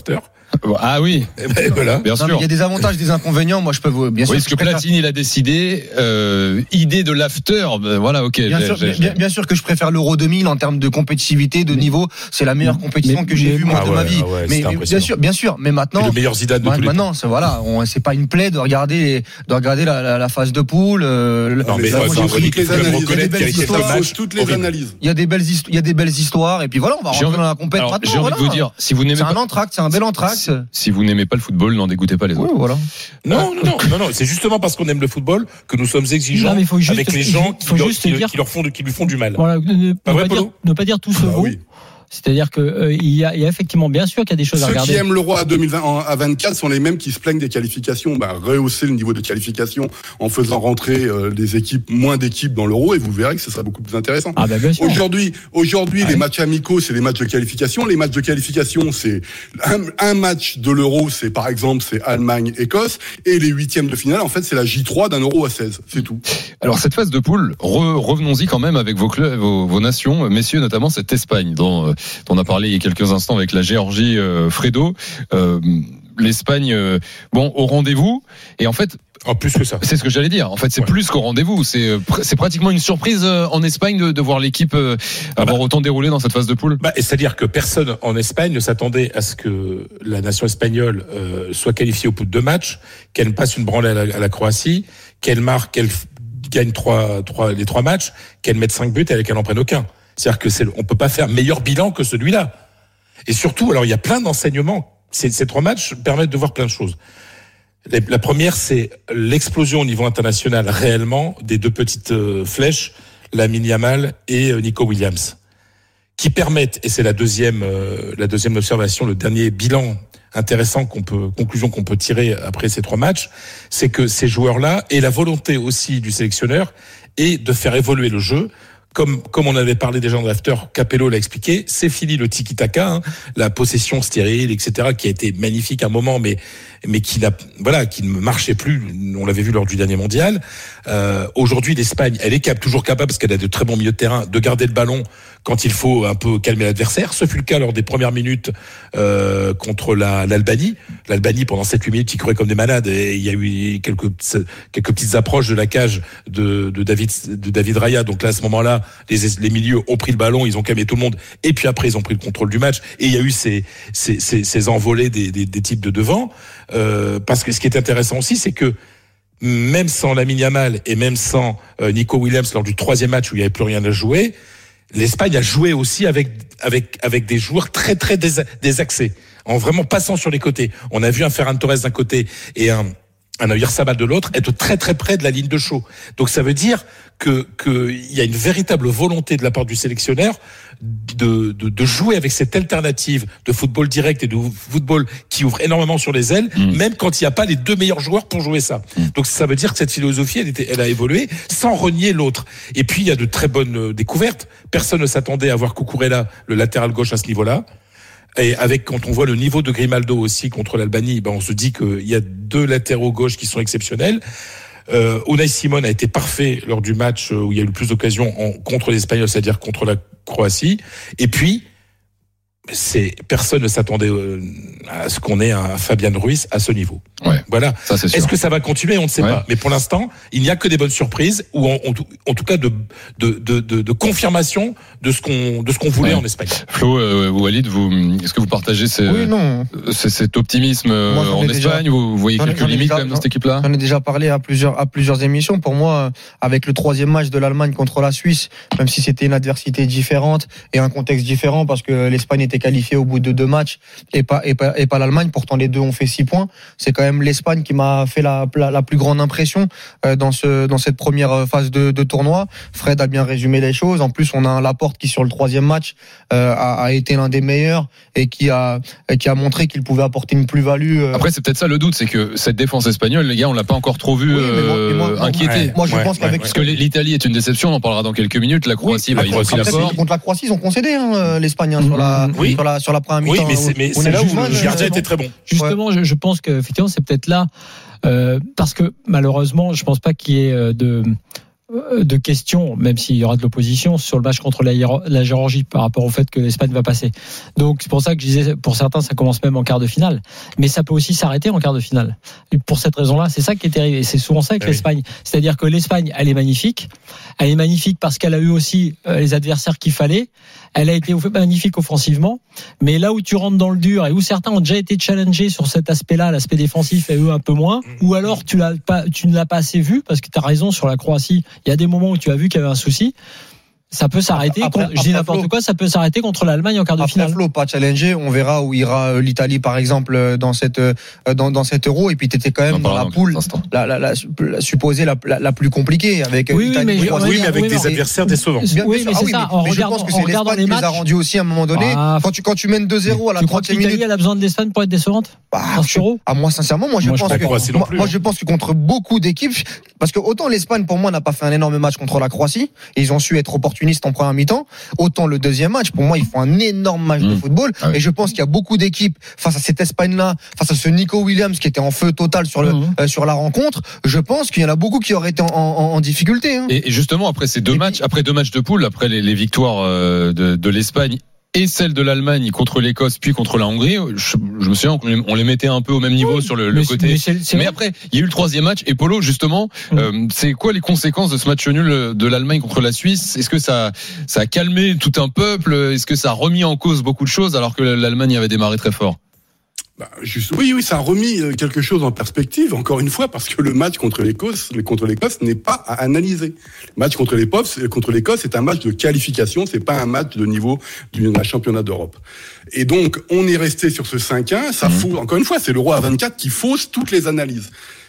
Ah oui, ben, voilà. Bien non, sûr. Il y a des avantages, des inconvénients. Moi, je peux vous. Bien sûr. Oui, ce que Platini il a décidé, euh, idée de l'after. Ben, voilà, ok. Bien j'ai, sûr, j'ai, bien, j'ai... bien sûr que je préfère l'Euro deux mille en termes de compétitivité, de niveau. C'est la meilleure compétition mais, que j'ai vue moi ah de ouais, ma vie. ah ouais, mais, mais bien sûr, bien sûr. Mais maintenant, et le meilleur Zidane de ouais, tous les maintenant, temps. c'est voilà, on, c'est pas une plaie de regarder, de regarder la, la, la phase de poule. Euh, non, mais là, ouais, moi, j'ai toutes les analyses, il y a des belles histoires, toutes les analyses. Il y a des belles histoires, il y a des belles histoires, et puis voilà, on va J'ai rentrer envie, dans la compète alors, maintenant. j'ai envie Voilà. de vous dire, si vous n'aimez C'est pas, un entracte, c'est un bel entracte. si, si vous n'aimez pas le football, n'en dégoûtez pas les autres. Oui, voilà. Non, non, non, non, non, c'est justement parce qu'on aime le football que nous sommes exigeants Non, mais il faut juste- avec les il gens faut- qui, faut leur, juste qui, dire- qui leur font, qui lui font du mal. Voilà, ne, ne, Pas vrai, pas dire, Polo ne pas dire tout ce Bah vaut. oui. C'est-à-dire que euh, il, y a, il y a effectivement bien sûr qu'il y a des choses à Ceux regarder. qui aiment l'Euro à deux mille vingt, à vingt-quatre sont les mêmes qui se plaignent des qualifications. Bah, rehausser le niveau de qualification en faisant rentrer euh, des équipes, moins d'équipes dans l'Euro, et vous verrez que ce sera beaucoup plus intéressant. Ah bah bien sûr. Aujourd'hui, aujourd'hui, Ah les oui. matchs amicaux, c'est les matchs de qualification. Les matchs de qualification, c'est un, un match de l'Euro, c'est par exemple, c'est Allemagne-Écosse, et les huitièmes de finale, en fait, c'est la J trois d'un Euro à seize. C'est tout. Alors cette phase de poule, re- revenons-y quand même avec vos clubs, vos, vos nations, messieurs, notamment cette Espagne dont, euh, dont on a parlé il y a quelques instants avec la Géorgie, euh, Fredo. Euh, L'Espagne, euh, bon, au rendez-vous. Et en fait, En plus que ça. c'est ce que j'allais dire. En fait, c'est Ouais. plus qu'au rendez-vous. C'est, euh, pr- c'est pratiquement une surprise euh, en Espagne de, de voir l'équipe euh, avoir bah. autant déroulé dans cette phase de poule. Bah, et c'est-à-dire que personne en Espagne ne s'attendait à ce que la nation espagnole euh, soit qualifiée au bout de deux matchs, qu'elle passe une branlée à la, à la Croatie, qu'elle marque, qu'elle f- gagne trois, trois, les trois matchs, qu'elle mette cinq buts et qu'elle en prenne aucun. C'est-à-dire que c'est, on peut pas faire meilleur bilan que celui-là. Et surtout, alors il y a plein d'enseignements. Ces, ces trois matchs permettent de voir plein de choses. La, la première, c'est l'explosion au niveau international réellement des deux petites euh, flèches, Lamine Yamal et euh, Nico Williams, qui permettent, et c'est la deuxième, euh, la deuxième observation, le dernier bilan intéressant qu'on peut, conclusion qu'on peut tirer après ces trois matchs, c'est que ces joueurs-là, et la volonté aussi du sélectionneur, est de faire évoluer le jeu. Comme, comme on avait parlé déjà dans l'after, Capello l'a expliqué, c'est fini le tiki-taka, hein, la possession stérile, et cetera, qui a été magnifique à un moment, mais, mais qui n'a, voilà, qui ne marchait plus. On l'avait vu lors du dernier mondial. Euh, aujourd'hui, l'Espagne, elle est cap, toujours capable, parce qu'elle a de très bons milieux de terrain, de garder le ballon quand il faut un peu calmer l'adversaire. Ce fut le cas lors des premières minutes euh, contre la, l'Albanie. L'Albanie, pendant sept huit minutes, ils couraient comme des malades, et il y a eu quelques, quelques petites approches de la cage de, de David, de David Raya. Donc là, à ce moment-là, les, les milieux ont pris le ballon, ils ont calmé tout le monde, et puis après, ils ont pris le contrôle du match, et il y a eu ces, ces, ces, ces envolées des, des, des types de devant. Euh, parce que ce qui est intéressant aussi, c'est que même sans Lamine Yamal et même sans euh, Nico Williams lors du troisième match où il n'y avait plus rien à jouer, l'Espagne a joué aussi avec avec avec des joueurs très très désa- désaxés, en vraiment passant sur les côtés. On a vu un Ferran Torres d'un côté et un un Oyarzabal de l'autre être très très près de la ligne de chaud. Donc ça veut dire que que il y a une véritable volonté de la part du sélectionneur de, de de jouer avec cette alternative de football direct et de football qui ouvre énormément sur les ailes, mmh. même quand il n'y a pas les deux meilleurs joueurs pour jouer ça. Mmh. Donc ça veut dire que cette philosophie, elle était, elle a évolué sans renier l'autre. Et puis il y a de très bonnes découvertes. Personne ne s'attendait à voir Cucurella, le latéral gauche, à ce niveau-là. Et avec, quand on voit le niveau de Grimaldo aussi contre l'Albanie, ben on se dit qu'il y a deux latéraux gauche qui sont exceptionnels. Euh, Unai Simon a été parfait lors du match où il y a eu le plus d'occasions en, contre les Espagnols, c'est-à-dire contre la Croatie. Et puis, c'est, personne ne s'attendait à ce qu'on ait un Fabian Ruiz à ce niveau. Ouais, voilà. Ça, c'est sûr. Est-ce que ça va continuer? On ne sait ouais. pas. Mais pour l'instant, il n'y a que des bonnes surprises ou en, en, en tout cas de, de, de, de, de confirmation de ce qu'on, de ce qu'on voulait ouais. en Espagne. Flo, euh, Walid, vous, est-ce que vous partagez ce, oui, non. ce, cet optimisme Moi, en Espagne déjà, vous voyez quelques limites déjà, quand même dans cette équipe-là? J'en ai déjà parlé à plusieurs, à plusieurs émissions. Pour moi, avec le troisième match de l'Allemagne contre la Suisse, même si c'était une adversité différente et un contexte différent parce que l'Espagne était qualifiée au bout de deux matchs et pas, et pas, et pas l'Allemagne, pourtant les deux ont fait six points. C'est quand même l'Espagne qui m'a fait la, la, la plus grande impression euh, dans ce, dans cette première phase de, de tournoi. Fred a bien résumé les choses. En plus, on a un Laporte qui sur le troisième match euh, a, a été l'un des meilleurs et qui a, qui a montré qu'il pouvait apporter une plus-value. Euh... Après, c'est peut-être ça le doute, c'est que cette défense espagnole, les gars, on l'a pas encore trop vu oui, euh, moi, moi, inquiété. Ouais, moi, je ouais, pense qu'avec ouais, parce que l'Italie est une déception, on en parlera dans quelques minutes. La Croatie, oui, bah, la Croatie, ils ont contre la Croatie, ils ont concédé hein, l'Espagne hein, sur la, oui. sur la, sur la première mi-temps. Oui, mais c'est, mais c'est là où le gardien était très bon. Justement, ouais. je, je pense que effectivement, c'est peut-être là. Euh, parce que malheureusement, je pense pas qu'il y ait de de questions, même s'il y aura de l'opposition, sur le match contre la, la Géorgie par rapport au fait que l'Espagne va passer. Donc c'est pour ça que je disais, pour certains, ça commence même en quart de finale. Mais ça peut aussi s'arrêter en quart de finale. Et pour cette raison-là, c'est ça qui est terrible. Et c'est souvent ça avec oui. l'Espagne. C'est-à-dire que l'Espagne, elle est magnifique. Elle est magnifique parce qu'elle a eu aussi les adversaires qu'il fallait. Elle a été magnifique offensivement. Mais là où tu rentres dans le dur et où certains ont déjà été challengés sur cet aspect-là, l'aspect défensif, et eux un peu moins, ou alors tu l'as pas, tu ne l'as pas assez vu, parce que tu as raison sur la Croatie. Il y a des moments où tu as vu qu'il y avait un souci. Ça peut s'arrêter. Après, contre, après, je dis n'importe Flo, quoi. Ça peut s'arrêter contre l'Allemagne en quart de après finale. Flo, pas challengé. On verra où ira l'Italie, par exemple, dans cette dans dans cet Euro. Et puis t'étais quand même dans la poule, la, la, la, la supposée la, la la plus compliquée avec oui, l'Italie. Oui, mais, oui, mais avec oui, des non, adversaires décevants. Bien, oui, mais c'est ah, oui, ça. Mais, en mais regardant, je pense que c'est l'Espagne qui les a rendus aussi à un moment donné. Ah, quand tu quand tu mènes deux zéro à la trentième minute. L'Italie elle a besoin de l'Espagne pour être décevante. Bah, à moi sincèrement, moi je pense que moi je pense que contre beaucoup d'équipes, parce que autant l'Espagne pour moi n'a pas fait un énorme match contre la Croatie, et ils ont su être opportunistes en première mi-temps. Autant le deuxième match, pour moi, ils font un énorme match mmh. de football. Ah oui. Et je pense qu'il y a beaucoup d'équipes face à cette Espagne-là, face à ce Nico Williams qui était en feu total sur le mmh. euh, sur la rencontre. Je pense qu'il y en a beaucoup qui auraient été en, en, en difficulté. Hein. Et justement, après ces deux et matchs, puis, après deux matchs de poule, après les, les victoires euh, de, de l'Espagne et celle de l'Allemagne contre l'Écosse puis contre la Hongrie, je, je me souviens qu'on les, on les mettait un peu au même niveau oui, sur le, le côté. Mais, c'est, c'est mais après, il y a eu le troisième match. Et Polo, justement, mmh. euh, c'est quoi les conséquences de ce match nul de l'Allemagne contre la Suisse ? Est-ce que ça, ça a calmé tout un peuple ? Est-ce que ça a remis en cause beaucoup de choses alors que l'Allemagne avait démarré très fort ? Bah, juste, oui, oui, ça a remis quelque chose en perspective, encore une fois, parce que le match contre l'Écosse, contre l'Écosse n'est pas à analyser. Le match contre l'Écosse, contre l'Écosse, c'est un match de qualification, c'est pas un match de niveau du championnat d'Europe. Et donc, on est resté sur ce cinq un, ça mmh. fausse, encore une fois, c'est l'Euro à vingt-quatre qui fausse toutes les analyses.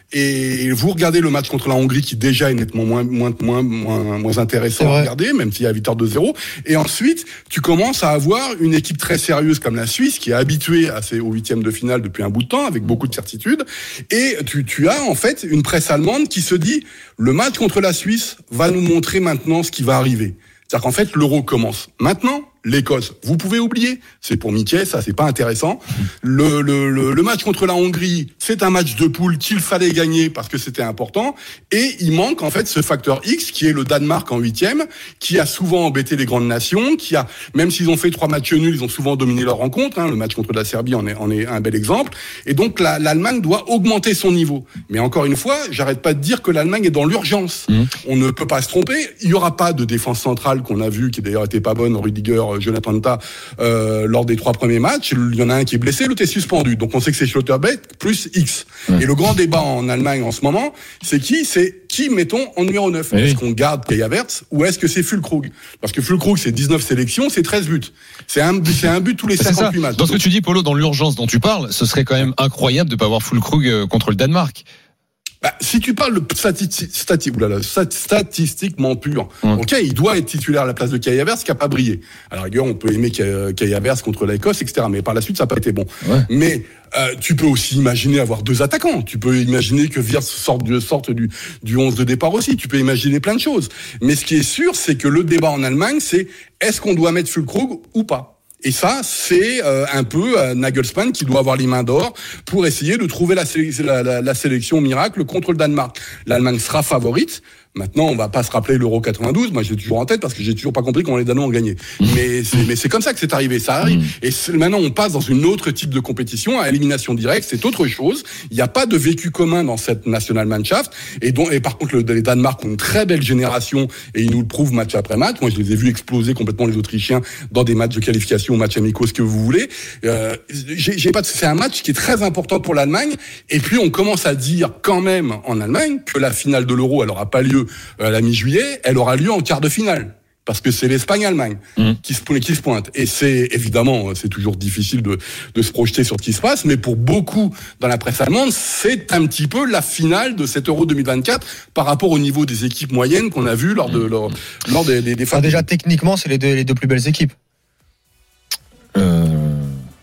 Et vous regardez le match contre la Hongrie qui déjà est nettement moins moins moins moins, moins intéressant à regarder, même s'il y a victoire deux zéro. Et ensuite, tu commences à avoir une équipe très sérieuse comme la Suisse qui est habituée à ces aux huitièmes de finale depuis un bout de temps avec beaucoup de certitude. Et tu tu as en fait une presse allemande qui se dit le match contre la Suisse va nous montrer maintenant ce qui va arriver. C'est-à-dire qu'en fait l'Euro commence maintenant. L'Écosse, vous pouvez oublier, c'est pour Mickey, ça c'est pas intéressant. Le, le, le, le match contre la Hongrie, c'est un match de poule qu'il fallait gagner parce que c'était important. Et il manque en fait ce facteur X qui est le Danemark en huitième, qui a souvent embêté les grandes nations, qui a, même s'ils ont fait trois matchs nuls, ils ont souvent dominé leur rencontre. Hein, le match contre la Serbie en est, en est un bel exemple. Et donc la, l'Allemagne doit augmenter son niveau. Mais encore une fois, j'arrête pas de dire que l'Allemagne est dans l'urgence. Mmh. On ne peut pas se tromper. Il y aura pas de défense centrale qu'on a vu, qui d'ailleurs était pas bonne, Rüdiger, Jonathan Tah, euh, lors des trois premiers matchs. Il y en a un qui est blessé, l'autre est suspendu. Donc on sait que c'est Schlotterbeck plus X. Ouais. Et le grand débat en Allemagne en ce moment, c'est qui C'est qui, mettons, en numéro neuf. Oui. Est-ce qu'on garde Kai Havertz ou est-ce que c'est Füllkrug ? Parce que Füllkrug, c'est dix-neuf sélections, c'est treize buts. C'est un, c'est un but tous les cinquante-huit matchs. Dans ce que tu dis, Polo, dans l'urgence dont tu parles, ce serait quand même incroyable de ne pas avoir Füllkrug contre le Danemark. Bah, si tu parles de stati- stati- oulala, statistiquement pur, mmh. ok, il doit être titulaire à la place de Kai Havertz qui a pas brillé. À la rigueur, on peut aimer Kai Havertz contre l'Écosse, et cetera. Mais par la suite, ça n'a pas été bon. Ouais. Mais euh, tu peux aussi imaginer avoir deux attaquants. Tu peux imaginer que Wirtz sorte, de, sorte du, du onze de départ aussi. Tu peux imaginer plein de choses. Mais ce qui est sûr, c'est que le débat en Allemagne, c'est est-ce qu'on doit mettre Füllkrug ou pas ? Et ça, c'est euh, un peu euh, Nagelsmann qui doit avoir les mains d'or pour essayer de trouver la, sé- la, la, la sélection miracle contre le Danemark. L'Allemagne sera favorite. Maintenant, on va pas se rappeler l'Euro quatre-vingt-douze. Moi, j'ai toujours en tête parce que j'ai toujours pas compris comment les Danois ont gagné. Mmh. Mais c'est, mais c'est comme ça que c'est arrivé. Ça arrive. Mmh. Et c'est, maintenant, on passe dans une autre type de compétition à élimination directe. C'est autre chose. Il n'y a pas de vécu commun dans cette Nationalmannschaft. Et donc, et par contre, le, les Danemark ont une très belle génération et ils nous le prouvent match après match. Moi, je les ai vus exploser complètement les Autrichiens dans des matchs de qualification, matchs amicaux, ce que vous voulez. Euh, j'ai, j'ai pas, c'est un match qui est très important pour l'Allemagne. Et puis, on commence à dire quand même en Allemagne que la finale de l'Euro, elle aura pas lieu à la mi-juillet, elle aura lieu en quart de finale. Parce que c'est l'Espagne-Allemagne mmh. qui, se, qui se pointe. Et c'est, évidemment, c'est toujours difficile de, de se projeter sur ce qui se passe, mais pour beaucoup dans la presse allemande, c'est un petit peu la finale de cet Euro deux mille vingt-quatre par rapport au niveau des équipes moyennes qu'on a vues lors, de, lors, lors des, des, des phases. Ah, déjà, techniquement, c'est les deux, les deux plus belles équipes. Euh...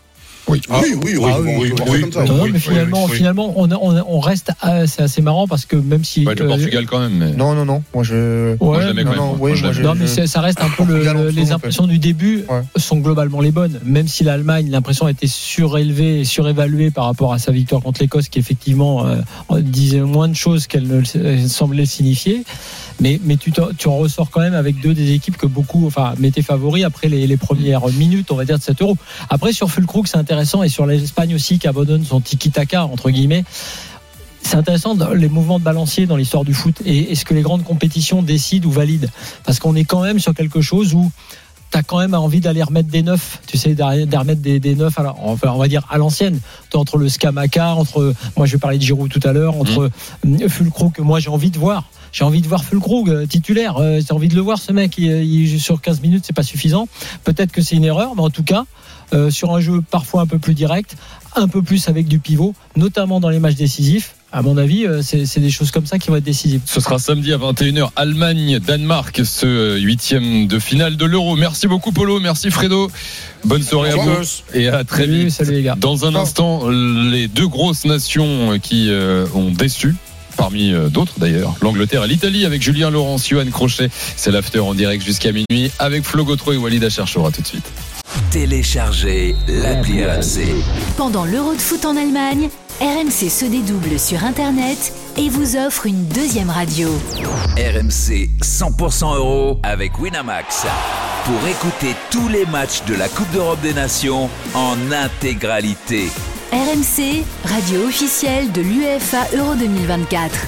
Oui, ah, oui, oui, oui, ah, oui, oui, oui, oui, non, oui, mais finalement, oui, oui. finalement, on, on, on reste, euh, c'est assez marrant parce que même si ouais, le euh, Portugal quand même. Mais... Non, non, non, moi je. Ouais, moi, je non, non, même, ouais, moi, je... non, mais ça reste un peu le, le, les impressions du début ouais. sont globalement les bonnes. Même si l'Allemagne, l'impression a été surélevée, surévaluée par rapport à sa victoire contre l'Écosse, qui effectivement euh, disait moins de choses qu'elle ne semblait signifier. Mais, mais tu, tu en ressors quand même avec deux des équipes que beaucoup, enfin, mettaient favoris après les, les premières minutes, on va dire, de cet Euro. Après, sur Füllkrug, c'est intéressant, et sur l'Espagne aussi, qui abandonne son tiki-taka, entre guillemets. C'est intéressant les mouvements de balancier dans l'histoire du foot et est-ce que les grandes compétitions décident ou valident, parce qu'on est quand même sur quelque chose où t'as quand même envie d'aller remettre des neufs, tu sais, d'aller remettre des, des neufs, alors, enfin, on va dire à l'ancienne, entre le Scamacca, entre, moi je vais parler de Giroud tout à l'heure, entre mmh. Füllkrug, que moi j'ai envie de voir. J'ai envie de voir Füllkrug titulaire. Euh, j'ai envie de le voir, ce mec. Il, il, sur quinze minutes, c'est pas suffisant. Peut-être que c'est une erreur, mais en tout cas, euh, sur un jeu parfois un peu plus direct, un peu plus avec du pivot, notamment dans les matchs décisifs. À mon avis, c'est, c'est des choses comme ça qui vont être décisives. Ce sera samedi à vingt et une heures, Allemagne-Danemark, ce huitième de finale de l'Euro. Merci beaucoup, Polo. Merci, Fredo. Bonne soirée à vous. Et à très salut, vite. Salut, les gars. Dans un instant, les deux grosses nations qui ont déçu. Parmi d'autres d'ailleurs, l'Angleterre et l'Italie avec Julien Laurence, Johan Crochet. C'est l'after en direct jusqu'à minuit avec Flo Gautreau et Walid Acharchoura tout de suite. Téléchargez l'appli R M C. Pendant l'Euro de foot en Allemagne, R M C se dédouble sur Internet et vous offre une deuxième radio. R M C cent pour cent euro avec Winamax. Pour écouter tous les matchs de la Coupe d'Europe des Nations en intégralité. R M C, radio officielle de l'UEFA Euro deux mille vingt-quatre.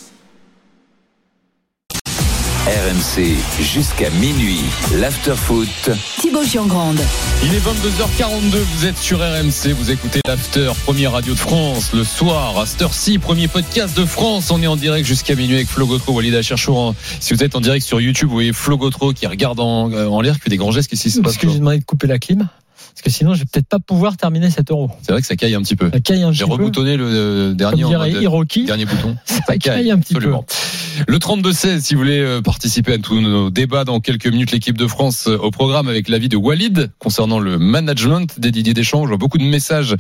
R M C jusqu'à minuit, l'after-foot. Thibaut Giangrande. Il est vingt-deux heures quarante-deux, vous êtes sur R M C, vous écoutez l'after, première radio de France, le soir, à cette heure-ci, premier podcast de France. On est en direct jusqu'à minuit avec Flo Gautreau, Walid Acharchoura. Si vous êtes en direct sur YouTube, vous voyez Flo Gautreau qui regarde en, en l'air, qui fait des grands gestes. Qu'est-ce qui se passe? Parce que j'ai demandé de couper la clim. Parce que sinon, je vais peut-être pas pouvoir terminer cet Euro. C'est vrai que ça caille un petit peu. Ça caille un J'ai petit reboutonné peu. le dernier, en mode, Hiroki, dernier bouton. Ça, ça caille un petit absolument. peu. Le trente-deux seize, si vous voulez participer à tous nos débats dans quelques minutes, l'équipe de France au programme avec l'avis de Walid concernant le management des Didier Deschamps. Je vois beaucoup de messages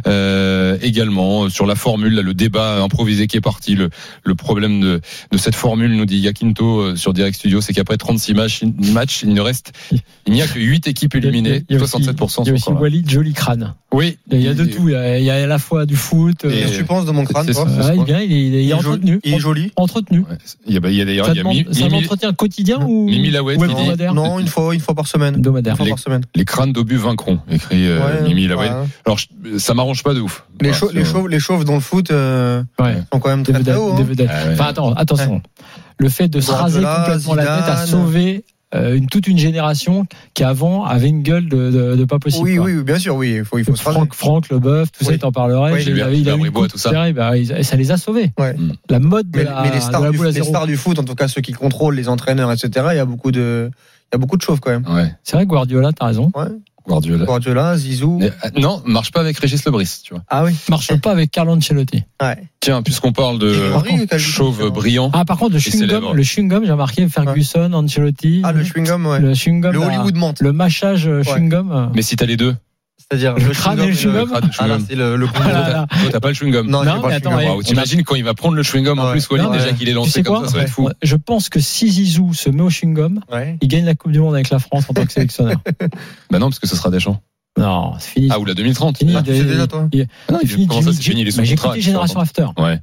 euh, également sur la formule, là, le débat improvisé qui est parti. Le, le problème de, de cette formule, nous dit Yakinto sur Direct Studio, c'est qu'après trente-six matchs, matchs, il ne reste, il n'y a que huit équipes éliminées, il y a, il y a soixante-sept pour cent. Il y a aussi Walid, joli crâne. Oui, il y a de tout. Il y a à la fois du foot. Qu'est-ce que tu penses de mon crâne, toi? Ah, il est bien, il est, il est, il est entretenu. Il est joli. Entretenu. Ouais. Il y a, bah, il y a d'ailleurs, ça il y a demande, Mimi, c'est un entretien quotidien ou Mimi Laouette ou hebdomadaire? Non, une fois, une fois par semaine. Hebdomadaire. Une fois les, par semaine. Les crânes d'obus vaincront, écrit euh, ouais, Mimi Laouette. Ouais. Alors, ça m'arrange pas de ouf. Les, voilà, chauves, les, chauves, les chauves dans le foot euh, ouais. sont quand même très, très, très hauts. Hein. Ah, ouais. Enfin, attends, attention. Ouais. Le fait de se raser complètement la tête a sauvé Euh, une, toute une génération qui avant avait une gueule de, de, de pas possible. Oui, quoi. oui, bien sûr, oui, il faut, il faut se raser. Franck, Franck Leboeuf, tout oui. ça, il t'en parlerait. Oui, il a, il a eu tout ça. Serré, bah, et ça les a sauvés. Ouais. La mode de mais, la, mais les stars, de la du, boule à les zéro. stars du foot, en tout cas ceux qui contrôlent les entraîneurs, et cetera. Il y a beaucoup de, il y a beaucoup de chauves quand même. Ouais. C'est vrai, Guardiola, t'as raison. Ouais. Guardiola. Guardiola, Zizou. Mais, euh, non, marche pas avec Régis Lebris, tu vois. Ah oui. Marche ouais. pas avec Carlo Ancelotti. Ouais. Tiens, puisqu'on parle de chauve brillant. Ah, par contre, le chewing-gum, le chewing-gum, j'ai remarqué Ferguson, ouais. Ancelotti. Ah, le chewing-gum, ouais. Le chewing-gum. Le Hollywood Mant. Le mâchage chewing-gum. Ouais. Mais si t'as les deux. C'est-à-dire le, le crâne et le chewing-gum. Ah là, c'est le, le ah là là. Toi, t'as pas le chewing-gum. Non, non, mais attends, wow, t'imagines quand il va prendre le chewing-gum en plus, Walid, déjà qu'il est lancé comme ça, ça va être fou. Je pense que si Zizou se met au chewing-gum, ouais. il gagne la Coupe du Monde avec la France en tant que sélectionneur. Bah non, parce que ce sera Deschamps. Non, c'est fini. Ah, ou la deux mille trente. Fini, ah, c'est déjà toi. Il, ah non, il finit. Comment ça, c'est fini, il est sous j'ai contrat. écouté Génération After. Ouais.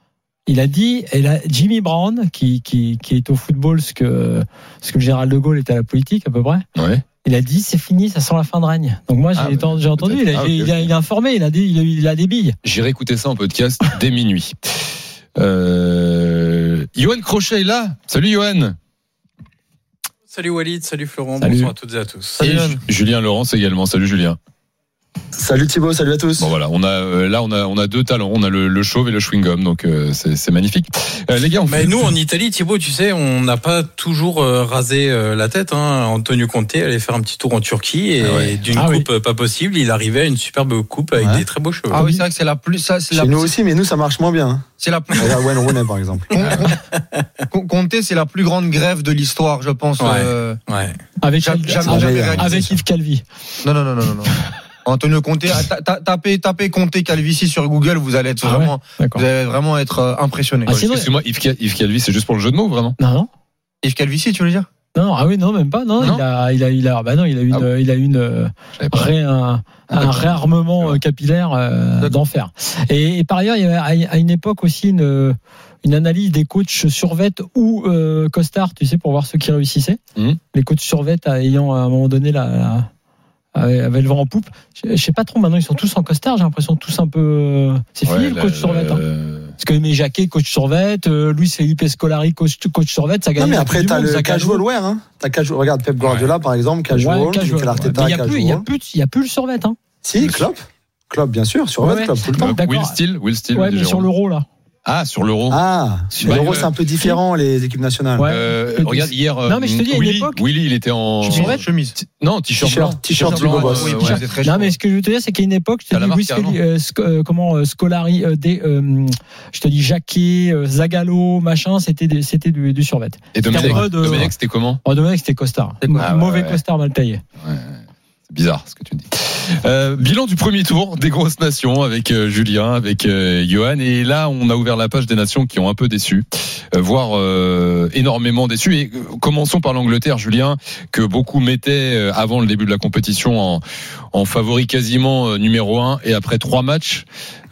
Il a dit, et là, Jimmy Brown, qui, qui, qui est au football, ce que, ce que le général de Gaulle était à la politique, à peu près. Ouais. Il a dit, c'est fini, ça sent la fin de règne. Donc moi, j'ai, ah, bah, j'ai entendu, il a, ah, okay, il, a, il a informé, il a dit, il a, il a des billes. J'irai écouter ça en podcast dès minuit. Euh, Johan Crochet est là. Salut, Johan. Salut Walid, salut Florent, salut. Bonsoir à toutes et à tous. Salut, et Julien Laurence également. Salut Julien. Salut Thibaut, salut à tous. Bon voilà, on a euh, là on a on a deux talents, on a le, le chauve et le chewing gum, donc euh, c'est, c'est magnifique. Euh, les gars, on mais fait... nous en Italie, Thibaut, tu sais, on n'a pas toujours euh, rasé euh, la tête. Hein. Antonio Conte allait faire un petit tour en Turquie et ah ouais. d'une ah coupe oui. pas possible, il arrivait à une superbe coupe avec ouais. des très beaux cheveux. Ah oui, c'est vrai que c'est la plus ça. C'est Chez la nous plus... aussi, mais nous ça marche moins bien. C'est la plus. Regarde Wayne Rooney par exemple. Conte, c'est la plus grande grève de l'histoire, je pense. Ouais. Euh... ouais. Avec jamais, jamais, jamais avec Yves Calvi. Non non non non non. Antonio Conte, tapez, tapez Conte Calvici sur Google, vous allez être vraiment, ah ouais, vous allez vraiment être impressionné. Ah, excuse-moi, Yves Calvi, c'est juste pour le jeu de mots, vraiment? Non, non. Yves Calvici, tu veux dire? Non, non, ah oui, non, même pas. Non, non. il a, il a, il a, bah non, il a une, ah, il a une, euh, ré, un, un réarmement ouais. capillaire euh, d'enfer. Et, et par ailleurs, il y avait à une époque aussi une, une analyse des coachs survêt ou euh, costard, tu sais, pour voir ceux qui réussissaient. Mmh. Les coachs survêt ayant à un moment donné la, la avait le vent en poupe. Je sais pas trop. Maintenant, ils sont tous en costard. J'ai l'impression tous un peu. C'est ouais, fini le coach survêt. Hein. Parce que Aimé Jacquet, coach survêt, euh, Luis Felipe Scolari, coach, coach survêt, ça gagne. Non, mais après, t'as le casual wear, hein. T'as casual, regarde Pep Guardiola, ouais. par exemple, casual, ouais, casual Arteta, ouais. Il n'y a, a, a plus le survêt, hein. Si, Klopp. Klopp, bien sûr, survêt, ouais, Klopp, tout le temps. Euh, Will Steele, Will Steele. Ouais, mais sur l'euro, là. Ah, sur l'euro. Ah, sur l'euro, c'est un peu différent, les équipes nationales. Ouais. Euh, regarde, hier. Non, mais je te dis, à une époque. Willy, il était en. Chemise. Non, t-shirt blanc. T-shirt Hugo Boss. Non, mais ce que je veux te dire, c'est qu'à une époque, je te dis, Luis, euh, euh, comment, Scolari, euh, des, euh, je te dis, Jacquet, euh, Zagallo, machin, c'était, des, c'était du, du survêt. Et Domenech, euh, Domenech, c'était comment? Oh, Domenech, c'était costard. Ah, mauvais ouais, costard mal taillé. Ouais. Bizarre ce que tu me dis. Euh, bilan du premier tour des grosses nations avec euh, Julien, avec euh, Johan, et là on a ouvert la page des nations qui ont un peu déçu, euh, voire euh, énormément déçu. Et euh, commençons par l'Angleterre, Julien, que beaucoup mettaient euh, avant le début de la compétition en, en favori quasiment euh, numéro un, et après trois matchs,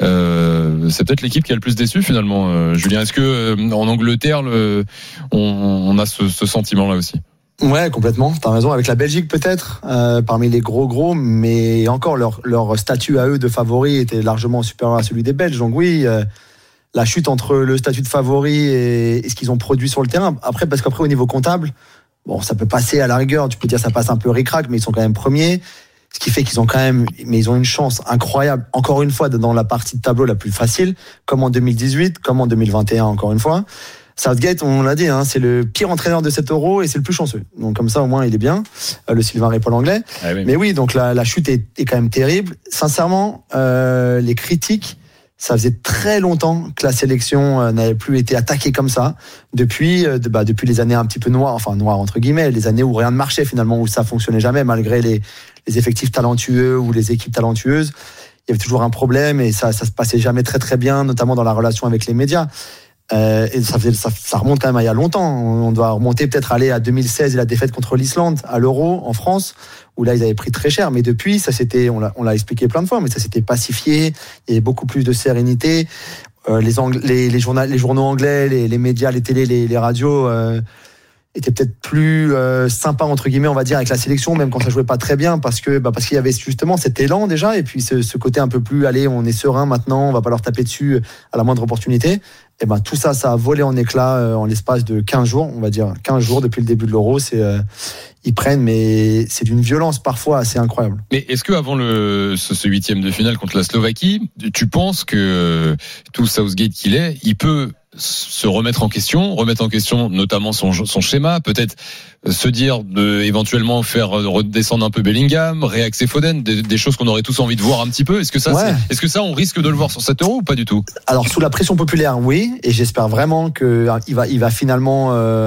euh, c'est peut-être l'équipe qui a le plus déçu finalement. Euh, Julien, est-ce que euh, en Angleterre le, on, on a ce, ce sentiment-là aussi? Ouais, complètement. T'as raison. Avec la Belgique, peut-être, euh, parmi les gros gros, mais encore leur leur statut à eux de favori était largement supérieur à celui des Belges. Donc oui, euh, la chute entre le statut de favori et, et ce qu'ils ont produit sur le terrain. Après, parce qu'après au niveau comptable, bon, ça peut passer à la rigueur. Tu peux dire ça passe un peu ric-rac, mais ils sont quand même premiers. Ce qui fait qu'ils ont quand même, mais ils ont une chance incroyable. Encore une fois, dans la partie de tableau la plus facile, comme en deux mille dix-huit, comme en deux mille vingt et un, encore une fois. Southgate, on l'a dit, hein, c'est le pire entraîneur de cet Euro et c'est le plus chanceux. Donc comme ça, au moins, il est bien, euh, le Sylvain Ripoll anglais. Ah oui. Mais oui, donc la, la chute est, est quand même terrible. Sincèrement, euh, les critiques, ça faisait très longtemps que la sélection euh, n'avait plus été attaquée comme ça. Depuis, euh, de, bah, depuis les années un petit peu noires, enfin noires entre guillemets, les années où rien ne marchait finalement, où ça fonctionnait jamais, malgré les, les effectifs talentueux ou les équipes talentueuses. Il y avait toujours un problème et ça, ça se passait jamais très très bien, notamment dans la relation avec les médias. Euh, et ça, faisait, ça, ça remonte quand même à il y a longtemps. On doit remonter peut-être aller à deux mille seize et la défaite contre l'Islande à l'Euro en France, où là ils avaient pris très cher. Mais depuis, ça s'était, on l'a, on l'a expliqué plein de fois, mais ça s'était pacifié. Il y avait beaucoup plus de sérénité. Euh, les, Angl- les, les, journal- les journaux anglais, les, les médias, les télés, les, les radios euh, étaient peut-être plus euh, sympas entre guillemets, on va dire, avec la sélection, même quand ça jouait pas très bien, parce que bah, parce qu'il y avait justement cet élan déjà, et puis ce, ce côté un peu plus, allez, on est serein maintenant, on va pas leur taper dessus à la moindre opportunité. Et ben tout ça, ça a volé en éclats euh, en l'espace de quinze jours, on va dire quinze jours depuis le début de l'Euro. C'est euh, ils prennent, mais c'est d'une violence parfois assez incroyable. Mais est-ce que avant le ce, ce huitième de finale contre la Slovaquie, tu penses que tout Southgate qu'il est, il peut se remettre en question, remettre en question notamment son, son schéma, peut-être se dire de éventuellement faire redescendre un peu Bellingham, réaxer Foden, des, des choses qu'on aurait tous envie de voir un petit peu. Est-ce que ça, ouais. c'est, est-ce que ça, on risque de le voir sur cet Euro ou pas du tout? Alors sous la pression populaire, oui, et j'espère vraiment que il va, il va finalement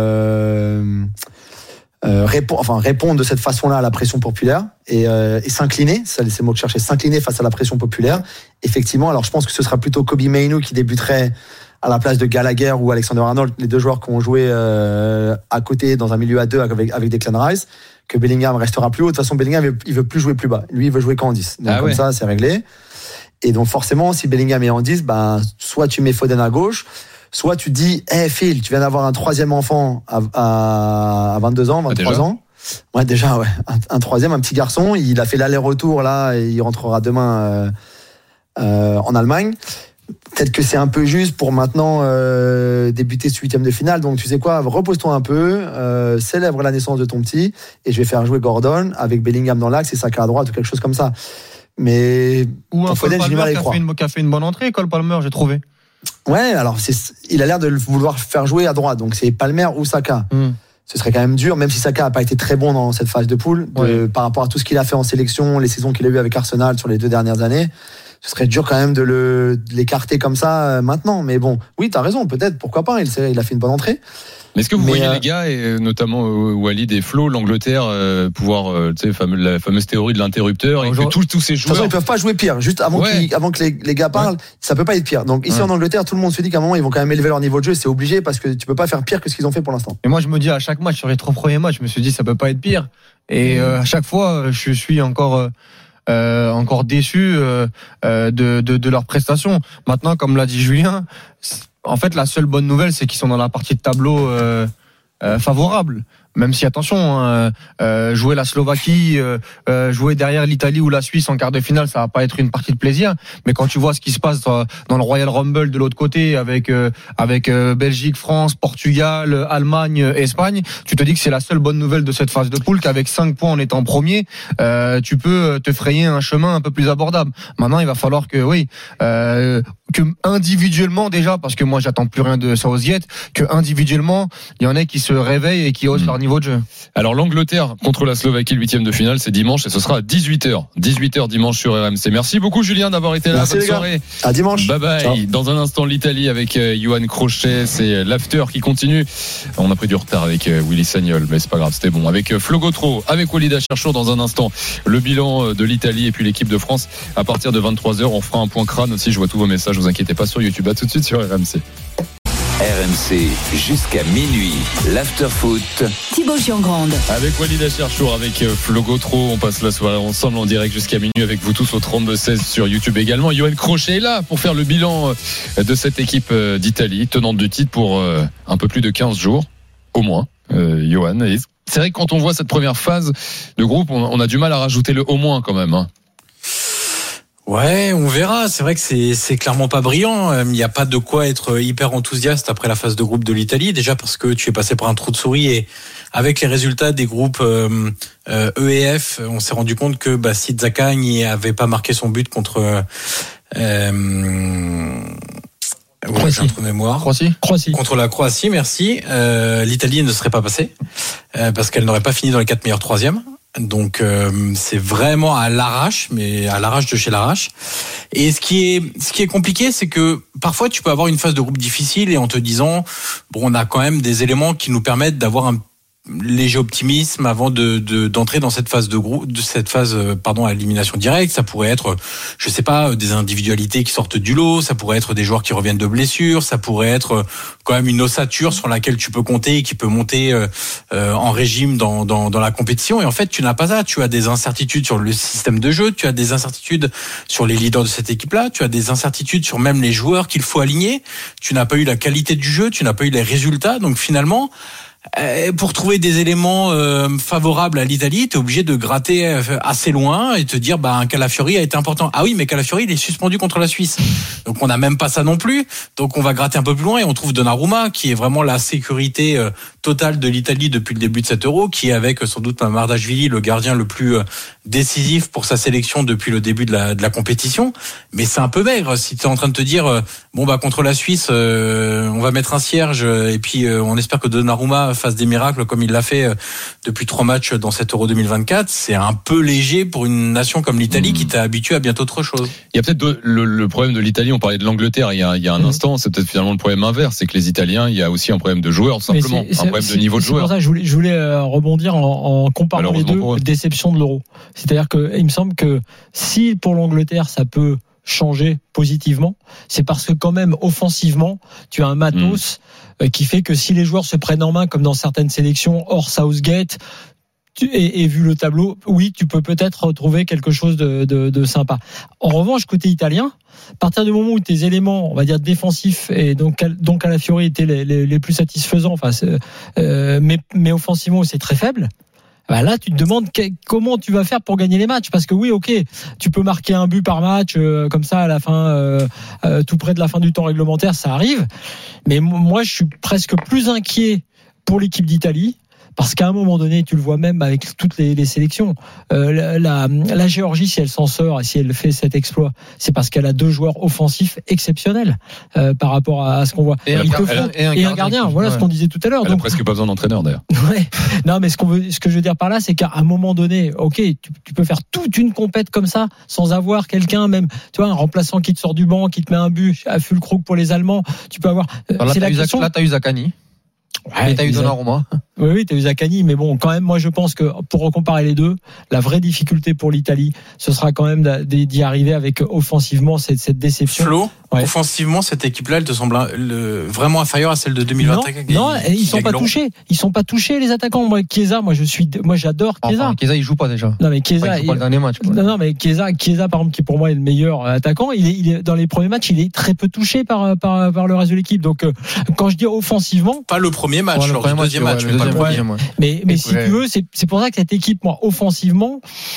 euh, euh, répondre, enfin répondre de cette façon-là à la pression populaire et, euh, et s'incliner. Ça, c'est le mot que je cherchais, s'incliner face à la pression populaire. Effectivement, alors je pense que ce sera plutôt Kobbie Mainoo qui débuterait à la place de Gallagher ou Alexander-Arnold, les deux joueurs qui ont joué euh, à côté dans un milieu à deux avec, avec Declan Rice, que Bellingham restera plus haut. De toute façon, Bellingham, il veut, il veut plus jouer plus bas. Lui, il veut jouer qu'en dix. Donc ah comme ouais. ça, c'est réglé. Et donc forcément, si Bellingham est en dix, ben, soit tu mets Foden à gauche, soit tu dis, hé hey, Phil, tu viens d'avoir un troisième enfant à, à, à vingt-deux ans, vingt-trois ah, ans. Ouais, déjà, ouais. Un, un troisième, un petit garçon. Il a fait l'aller-retour là et il rentrera demain euh, euh, en Allemagne. Peut-être que c'est un peu juste pour maintenant euh, débuter ce huitième de finale. Donc tu sais quoi, repose-toi un peu, euh, célèbre la naissance de ton petit, et je vais faire jouer Gordon avec Bellingham dans l'axe et Saka à droite ou quelque chose comme ça. Mais ou un Cole Palmer qui a, fait une, qui a fait une bonne entrée, Cole Palmer, j'ai trouvé. Ouais, alors c'est, il a l'air de vouloir faire jouer à droite, donc c'est Palmer ou Saka. Mm. Ce serait quand même dur, même si Saka n'a pas été très bon dans cette phase de poule, de, ouais. par rapport à tout ce qu'il a fait en sélection, les saisons qu'il a eues avec Arsenal sur les deux dernières années. Ce serait dur quand même de, le, de l'écarter comme ça euh, maintenant. Mais bon, oui, t'as raison, peut-être, pourquoi pas. Il, il a fait une bonne entrée. Mais est-ce que vous Mais voyez euh... les gars, et notamment euh, Walid et Flo, l'Angleterre euh, pouvoir, euh, tu sais, fameux, la fameuse théorie de l'interrupteur, et que tous, tous ces joueurs. De toute façon, ils peuvent pas jouer pire. Juste avant, ouais. avant que les, les gars parlent, ouais. ça peut pas être pire. Donc ici ouais. en Angleterre, tout le monde se dit qu'à un moment, ils vont quand même élever leur niveau de jeu. C'est obligé parce que tu peux pas faire pire que ce qu'ils ont fait pour l'instant. Et moi, je me dis à chaque match, sur les trois premiers matchs, je me suis dit ça peut pas être pire. Et euh, à chaque fois, je suis encore. Euh, Euh, encore déçus euh, euh, de, de, de leurs prestations. Maintenant, comme l'a dit Julien, en fait, la seule bonne nouvelle, c'est qu'ils sont dans la partie de tableau euh, euh, favorable. Même si, attention, hein, euh, jouer la Slovaquie, euh, euh, jouer derrière l'Italie ou la Suisse en quart de finale, ça va pas être une partie de plaisir. Mais quand tu vois ce qui se passe dans le Royal Rumble de l'autre côté, avec euh, avec euh, Belgique, France, Portugal, Allemagne, Espagne, tu te dis que c'est la seule bonne nouvelle de cette phase de poule, qu'avec cinq points en étant premier, euh, tu peux te frayer un chemin un peu plus abordable. Maintenant, il va falloir que, oui, euh, que individuellement déjà, parce que moi, j'attends plus rien de Southgate, que individuellement, il y en a qui se réveillent et qui haussent mmh. leur niveau de jeu. Alors l'Angleterre contre la Slovaquie, le huitième de finale, c'est dimanche et ce sera à dix-huit heures. dix-huit heures dimanche sur R M C. Merci beaucoup Julien d'avoir été là. Merci, bonne soirée. À dimanche. Bye bye. Ciao. Dans un instant l'Italie avec euh, Yoann Crochet, c'est l'after qui continue. On a pris du retard avec euh, Willy Sagnol, mais c'est pas grave, c'était bon. Avec euh, Flo Gautreau, avec Walid Acharchour dans un instant. Le bilan euh, de l'Italie et puis l'équipe de France à partir de vingt-trois heures. On fera un point crâne aussi. Je vois tous vos messages. Vous inquiétez pas sur YouTube. À tout de suite sur R M C. R M C jusqu'à minuit, l'after foot. Thibaut Giangrande. Avec Walid Acharchour, avec Flo Gautreau, on passe la soirée ensemble en direct jusqu'à minuit avec vous tous au trente-deux seize sur YouTube également. Yoann Crochet est là pour faire le bilan de cette équipe d'Italie, tenante du titre pour un peu plus de quinze jours, au moins. Euh, Yoann, et c'est vrai que quand on voit cette première phase de groupe, on, on a du mal à rajouter le au moins quand même. Hein. Ouais, on verra. C'est vrai que c'est c'est clairement pas brillant. Il n'y a pas de quoi être hyper enthousiaste après la phase de groupe de l'Italie. Déjà parce que tu es passé par un trou de souris et avec les résultats des groupes euh, euh, E et F, on s'est rendu compte que bah, si Zaccagni avait pas marqué son but contre euh, ouais, j'ai un trou de mémoire. Croatie. Croatie. Contre la Croatie, merci. Euh, L'Italie ne serait pas passée euh, parce qu'elle n'aurait pas fini dans les quatre meilleurs troisièmes. Donc euh, c'est vraiment à l'arrache, mais à l'arrache de chez l'arrache. Et ce qui est ce qui est compliqué, c'est que parfois tu peux avoir une phase de groupe difficile et en te disant bon, on a quand même des éléments qui nous permettent d'avoir un léger optimisme avant de, de d'entrer dans cette phase de groupe, de cette phase pardon à élimination directe. Ça pourrait être, je sais pas, des individualités qui sortent du lot, ça pourrait être des joueurs qui reviennent de blessures, ça pourrait être quand même une ossature sur laquelle tu peux compter et qui peut monter euh, euh, en régime dans, dans dans la compétition. Et en fait, tu n'as pas ça. Tu as des incertitudes sur le système de jeu, tu as des incertitudes sur les leaders de cette équipe-là, tu as des incertitudes sur même les joueurs qu'il faut aligner. Tu n'as pas eu la qualité du jeu, tu n'as pas eu les résultats. Donc finalement, pour trouver des éléments euh, favorables à l'Italie, tu es obligé de gratter assez loin et te dire bah un Calafiori a été important. Ah oui, mais Calafiori il est suspendu contre la Suisse. Donc on n'a même pas ça non plus. Donc on va gratter un peu plus loin et on trouve Donnarumma qui est vraiment la sécurité euh, totale de l'Italie depuis le début de cet Euro, qui est avec sans doute Mardashvili le gardien le plus euh, décisif pour sa sélection depuis le début de la de la compétition. Mais c'est un peu maigre si tu es en train de te dire euh, bon bah contre la Suisse euh, on va mettre un cierge et puis euh, on espère que Donnarumma fasse des miracles comme il l'a fait depuis trois matchs dans cet Euro deux mille vingt-quatre, c'est un peu léger pour une nation comme l'Italie mmh. qui t'a habitué à bien autre chose. Il y a peut-être de, le, le problème de l'Italie, on parlait de l'Angleterre il y a, il y a un mmh. instant, c'est peut-être finalement le problème inverse, c'est que les Italiens, il y a aussi un problème de joueurs tout simplement, c'est, c'est, un problème c'est, de niveau de joueurs. C'est pour ça que je voulais, je voulais rebondir en, en comparant les deux déceptions de l'Euro. C'est-à-dire que il me semble que si pour l'Angleterre ça peut changer positivement, c'est parce que quand même offensivement, tu as un matos mmh. qui fait que si les joueurs se prennent en main comme dans certaines sélections hors Southgate, tu, et, et vu le tableau, oui, tu peux peut-être retrouver quelque chose de, de, de sympa. En revanche, côté italien, à partir du moment où tes éléments, on va dire défensifs, et donc donc Calafiori étaient les, les, les plus satisfaisants, enfin, euh, mais mais offensivement c'est très faible. Bah là, tu te demandes que, comment tu vas faire pour gagner les matchs, parce que oui, ok, tu peux marquer un but par match euh, comme ça à la fin, euh, euh, tout près de la fin du temps réglementaire, ça arrive. Mais moi, je suis presque plus inquiet pour l'équipe d'Italie. Parce qu'à un moment donné, tu le vois même avec toutes les, les sélections, euh, la, la, la Géorgie, si elle s'en sort et si elle fait cet exploit, c'est parce qu'elle a deux joueurs offensifs exceptionnels euh, par rapport à, à ce qu'on voit. Et, un, faut, et, un, et un gardien, gardien voilà ouais. ce qu'on disait tout à l'heure. Elle donc, a presque pas besoin d'entraîneur d'ailleurs. Ouais. Non, mais ce, qu'on veut, ce que je veux dire par là, c'est qu'à un moment donné, ok, tu, tu peux faire toute une compète comme ça sans avoir quelqu'un, même, tu vois, un remplaçant qui te sort du banc, qui te met un but à Fulkrug pour les Allemands. Tu peux avoir. Alors là, c'est la question. Là, t'as eu Zaccagni. Ouais, t'as eu Donnarumma. Oui, oui, t'as eu Zaccagni, mais bon, quand même, moi je pense que pour comparer les deux, la vraie difficulté pour l'Italie, ce sera quand même d'y arriver avec offensivement cette, cette déception. Flo, ouais. Offensivement, cette équipe-là, elle te semble le, vraiment inférieure à celle de deux mille vingt et un. Non, non, ils sont pas touchés. Ils sont pas touchés les attaquants. Moi, Chiesa, moi je suis, moi j'adore Chiesa. Enfin, Chiesa, il joue pas déjà. Non mais Chiesa, enfin, il joue pas le dernier match. Quoi. Non, non, mais Chiesa, Chiesa, par exemple, qui pour moi est le meilleur attaquant, il est, il est dans les premiers matchs, il est très peu touché par par, par le reste de l'équipe. Donc, quand je dis offensivement, pas le premier match, ouais, le, le deuxième match, ouais, mais pas le deuxième. Ouais. Mais, mais si tu veux, c'est, c'est pour ça que cette équipe, moi, offensivement,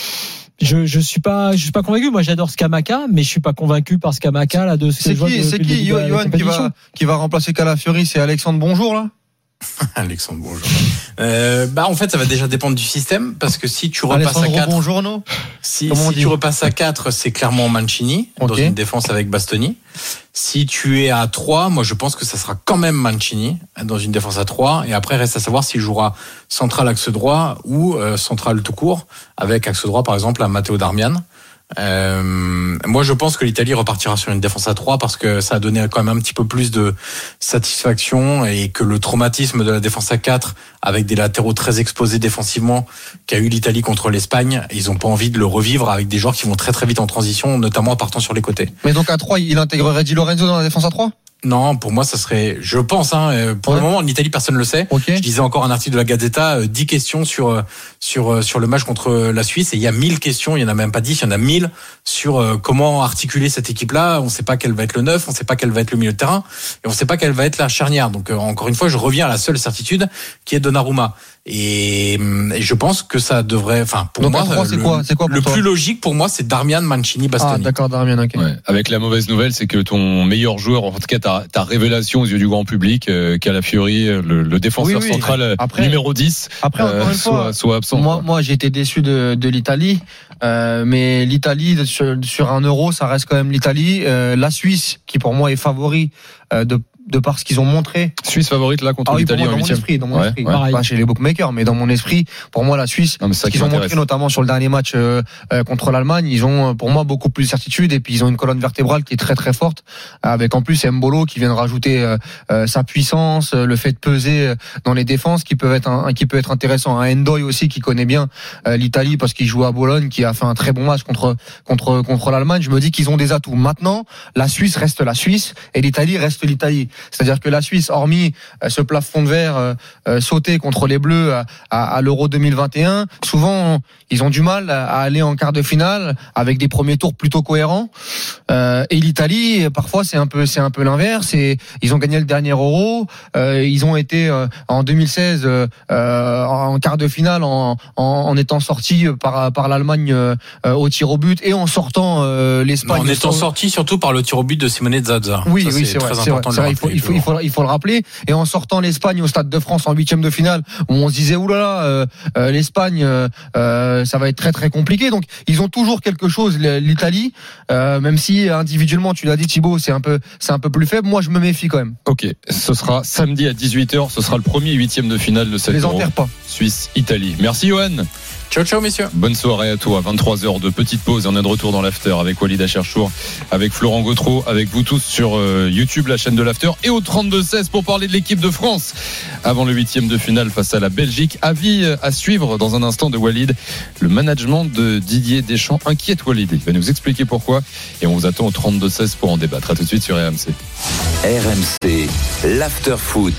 je, je suis pas, je suis pas convaincu. Moi, j'adore Scamacca, mais je suis pas convaincu par Scamacca, là, de ce C'est qui, c'est qui, Yoann, qui va, qui va remplacer Calafiori? C'est Alexandre Bonjour, là? Alexandre Bonjour. Euh, bah, en fait, ça va déjà dépendre du système, parce que si tu repasses Alexandre à quatre. Bonjour, non? Si, si tu repasses à quatre, c'est clairement Mancini, okay. Dans une défense avec Bastoni. Si tu es à trois, moi je pense que ça sera quand même Mancini dans une défense à trois. Et après, reste à savoir s'il jouera central axe droit ou euh, central tout court, avec axe droit par exemple à Matteo Darmian. Euh, moi je pense que l'Italie repartira sur une défense à trois parce que ça a donné quand même un petit peu plus de satisfaction et que le traumatisme de la défense à quatre avec des latéraux très exposés défensivement qu'a eu l'Italie contre l'Espagne, ils ont pas envie de le revivre avec des joueurs qui vont très très vite en transition, notamment en partant sur les côtés. Mais donc à trois, il intégrerait Di Lorenzo dans la défense à trois? Non, pour moi, ça serait, je pense, hein, pour ouais. le moment, en Italie, personne ne le sait. Okay. Je lisais encore un article de la Gazzetta, euh, dix questions sur, sur, sur le match contre la Suisse, et il y a mille questions, il y en a même pas dix, il y en a mille sur euh, comment articuler cette équipe-là. On ne sait pas quel va être le neuf, on ne sait pas quel va être le milieu de terrain, et on ne sait pas quelle va être la charnière. Donc, euh, encore une fois, je reviens à la seule certitude, qui est Donnarumma. Et, et je pense que ça devrait, enfin, pour donc moi, trois, c'est le, quoi, c'est quoi pour le toi plus logique pour moi, c'est Darmian, Mancini, Bastoni. Ah, d'accord, Darmian, ok. Ouais. Avec la mauvaise nouvelle, c'est que ton meilleur joueur, en tout cas ta, ta révélation aux yeux du grand public, euh, Calafiori, le, le défenseur oui, oui. central après, numéro dix, après, encore euh, une soit, fois, soit absent. Moi, moi, j'ai été déçu de, de l'Italie, euh, mais l'Italie sur, sur un euro, ça reste quand même l'Italie. Euh, la Suisse, qui pour moi est favori euh, de de par ce qu'ils ont montré. Suisse favorite là contre ah oui, l'Italie moi, en huitième. Dans mon esprit, dans mon esprit. Pas chez les bookmakers, mais dans mon esprit, pour moi la Suisse, non, ce qu'ils ont montré notamment sur le dernier match euh, euh, contre l'Allemagne, ils ont pour moi beaucoup plus de certitude et puis ils ont une colonne vertébrale qui est très très forte, avec en plus Mbolo qui vient de rajouter euh, euh, sa puissance, euh, le fait de peser dans les défenses qui peuvent être un, qui peut être intéressant. Un Ndoye aussi qui connaît bien euh, l'Italie parce qu'il joue à Bologne, qui a fait un très bon match contre contre contre l'Allemagne. Je me dis qu'ils ont des atouts. Maintenant, la Suisse reste la Suisse et l'Italie reste l'Italie. C'est-à-dire que la Suisse, hormis euh, ce plafond de verre euh, euh, sauté contre les Bleus à, à, à l'Euro deux mille vingt et un, souvent ils ont du mal à, à aller en quart de finale avec des premiers tours plutôt cohérents. Euh, et l'Italie, parfois c'est un peu c'est un peu l'inverse. Et ils ont gagné le dernier Euro. Euh, ils ont été euh, en deux mille seize euh, en quart de finale en, en, en étant sortis par par l'Allemagne euh, au tir au but et en sortant euh, l'Espagne. Non, en étant sortis surtout par le tir au but de Simone Zaza. Oui, ça, oui, c'est, c'est très vrai, important. C'est vrai, il faut, il faut, il faut, il faut le rappeler. Et en sortant l'Espagne au Stade de France en huitième de finale, où on se disait oulala, euh, euh, l'Espagne, euh, ça va être très très compliqué. Donc ils ont toujours quelque chose, l'Italie, euh, même si individuellement, tu l'as dit Thibaut, c'est un peu, c'est un peu plus faible. Moi, je me méfie quand même. Ok, ce sera samedi à dix-huit heures. Ce sera le premier huitième de finale de cette Les enterre pas. Suisse-Italie. Merci Yoann. Ciao, ciao, messieurs. Bonne soirée à toi. vingt-trois heures de petite pause. On est de retour dans l'After avec Walid Acharchour, avec Florent Gautreau, avec vous tous sur euh, YouTube, la chaîne de l'After, et au trente-deux seize pour parler de l'équipe de France avant le huitième de finale face à la Belgique. Avis à suivre dans un instant de Walid. Le management de Didier Deschamps inquiète Walid. Il va nous expliquer pourquoi et on vous attend au trente-deux seize pour en débattre. À tout de suite sur R M C. R M C, l'After Foot.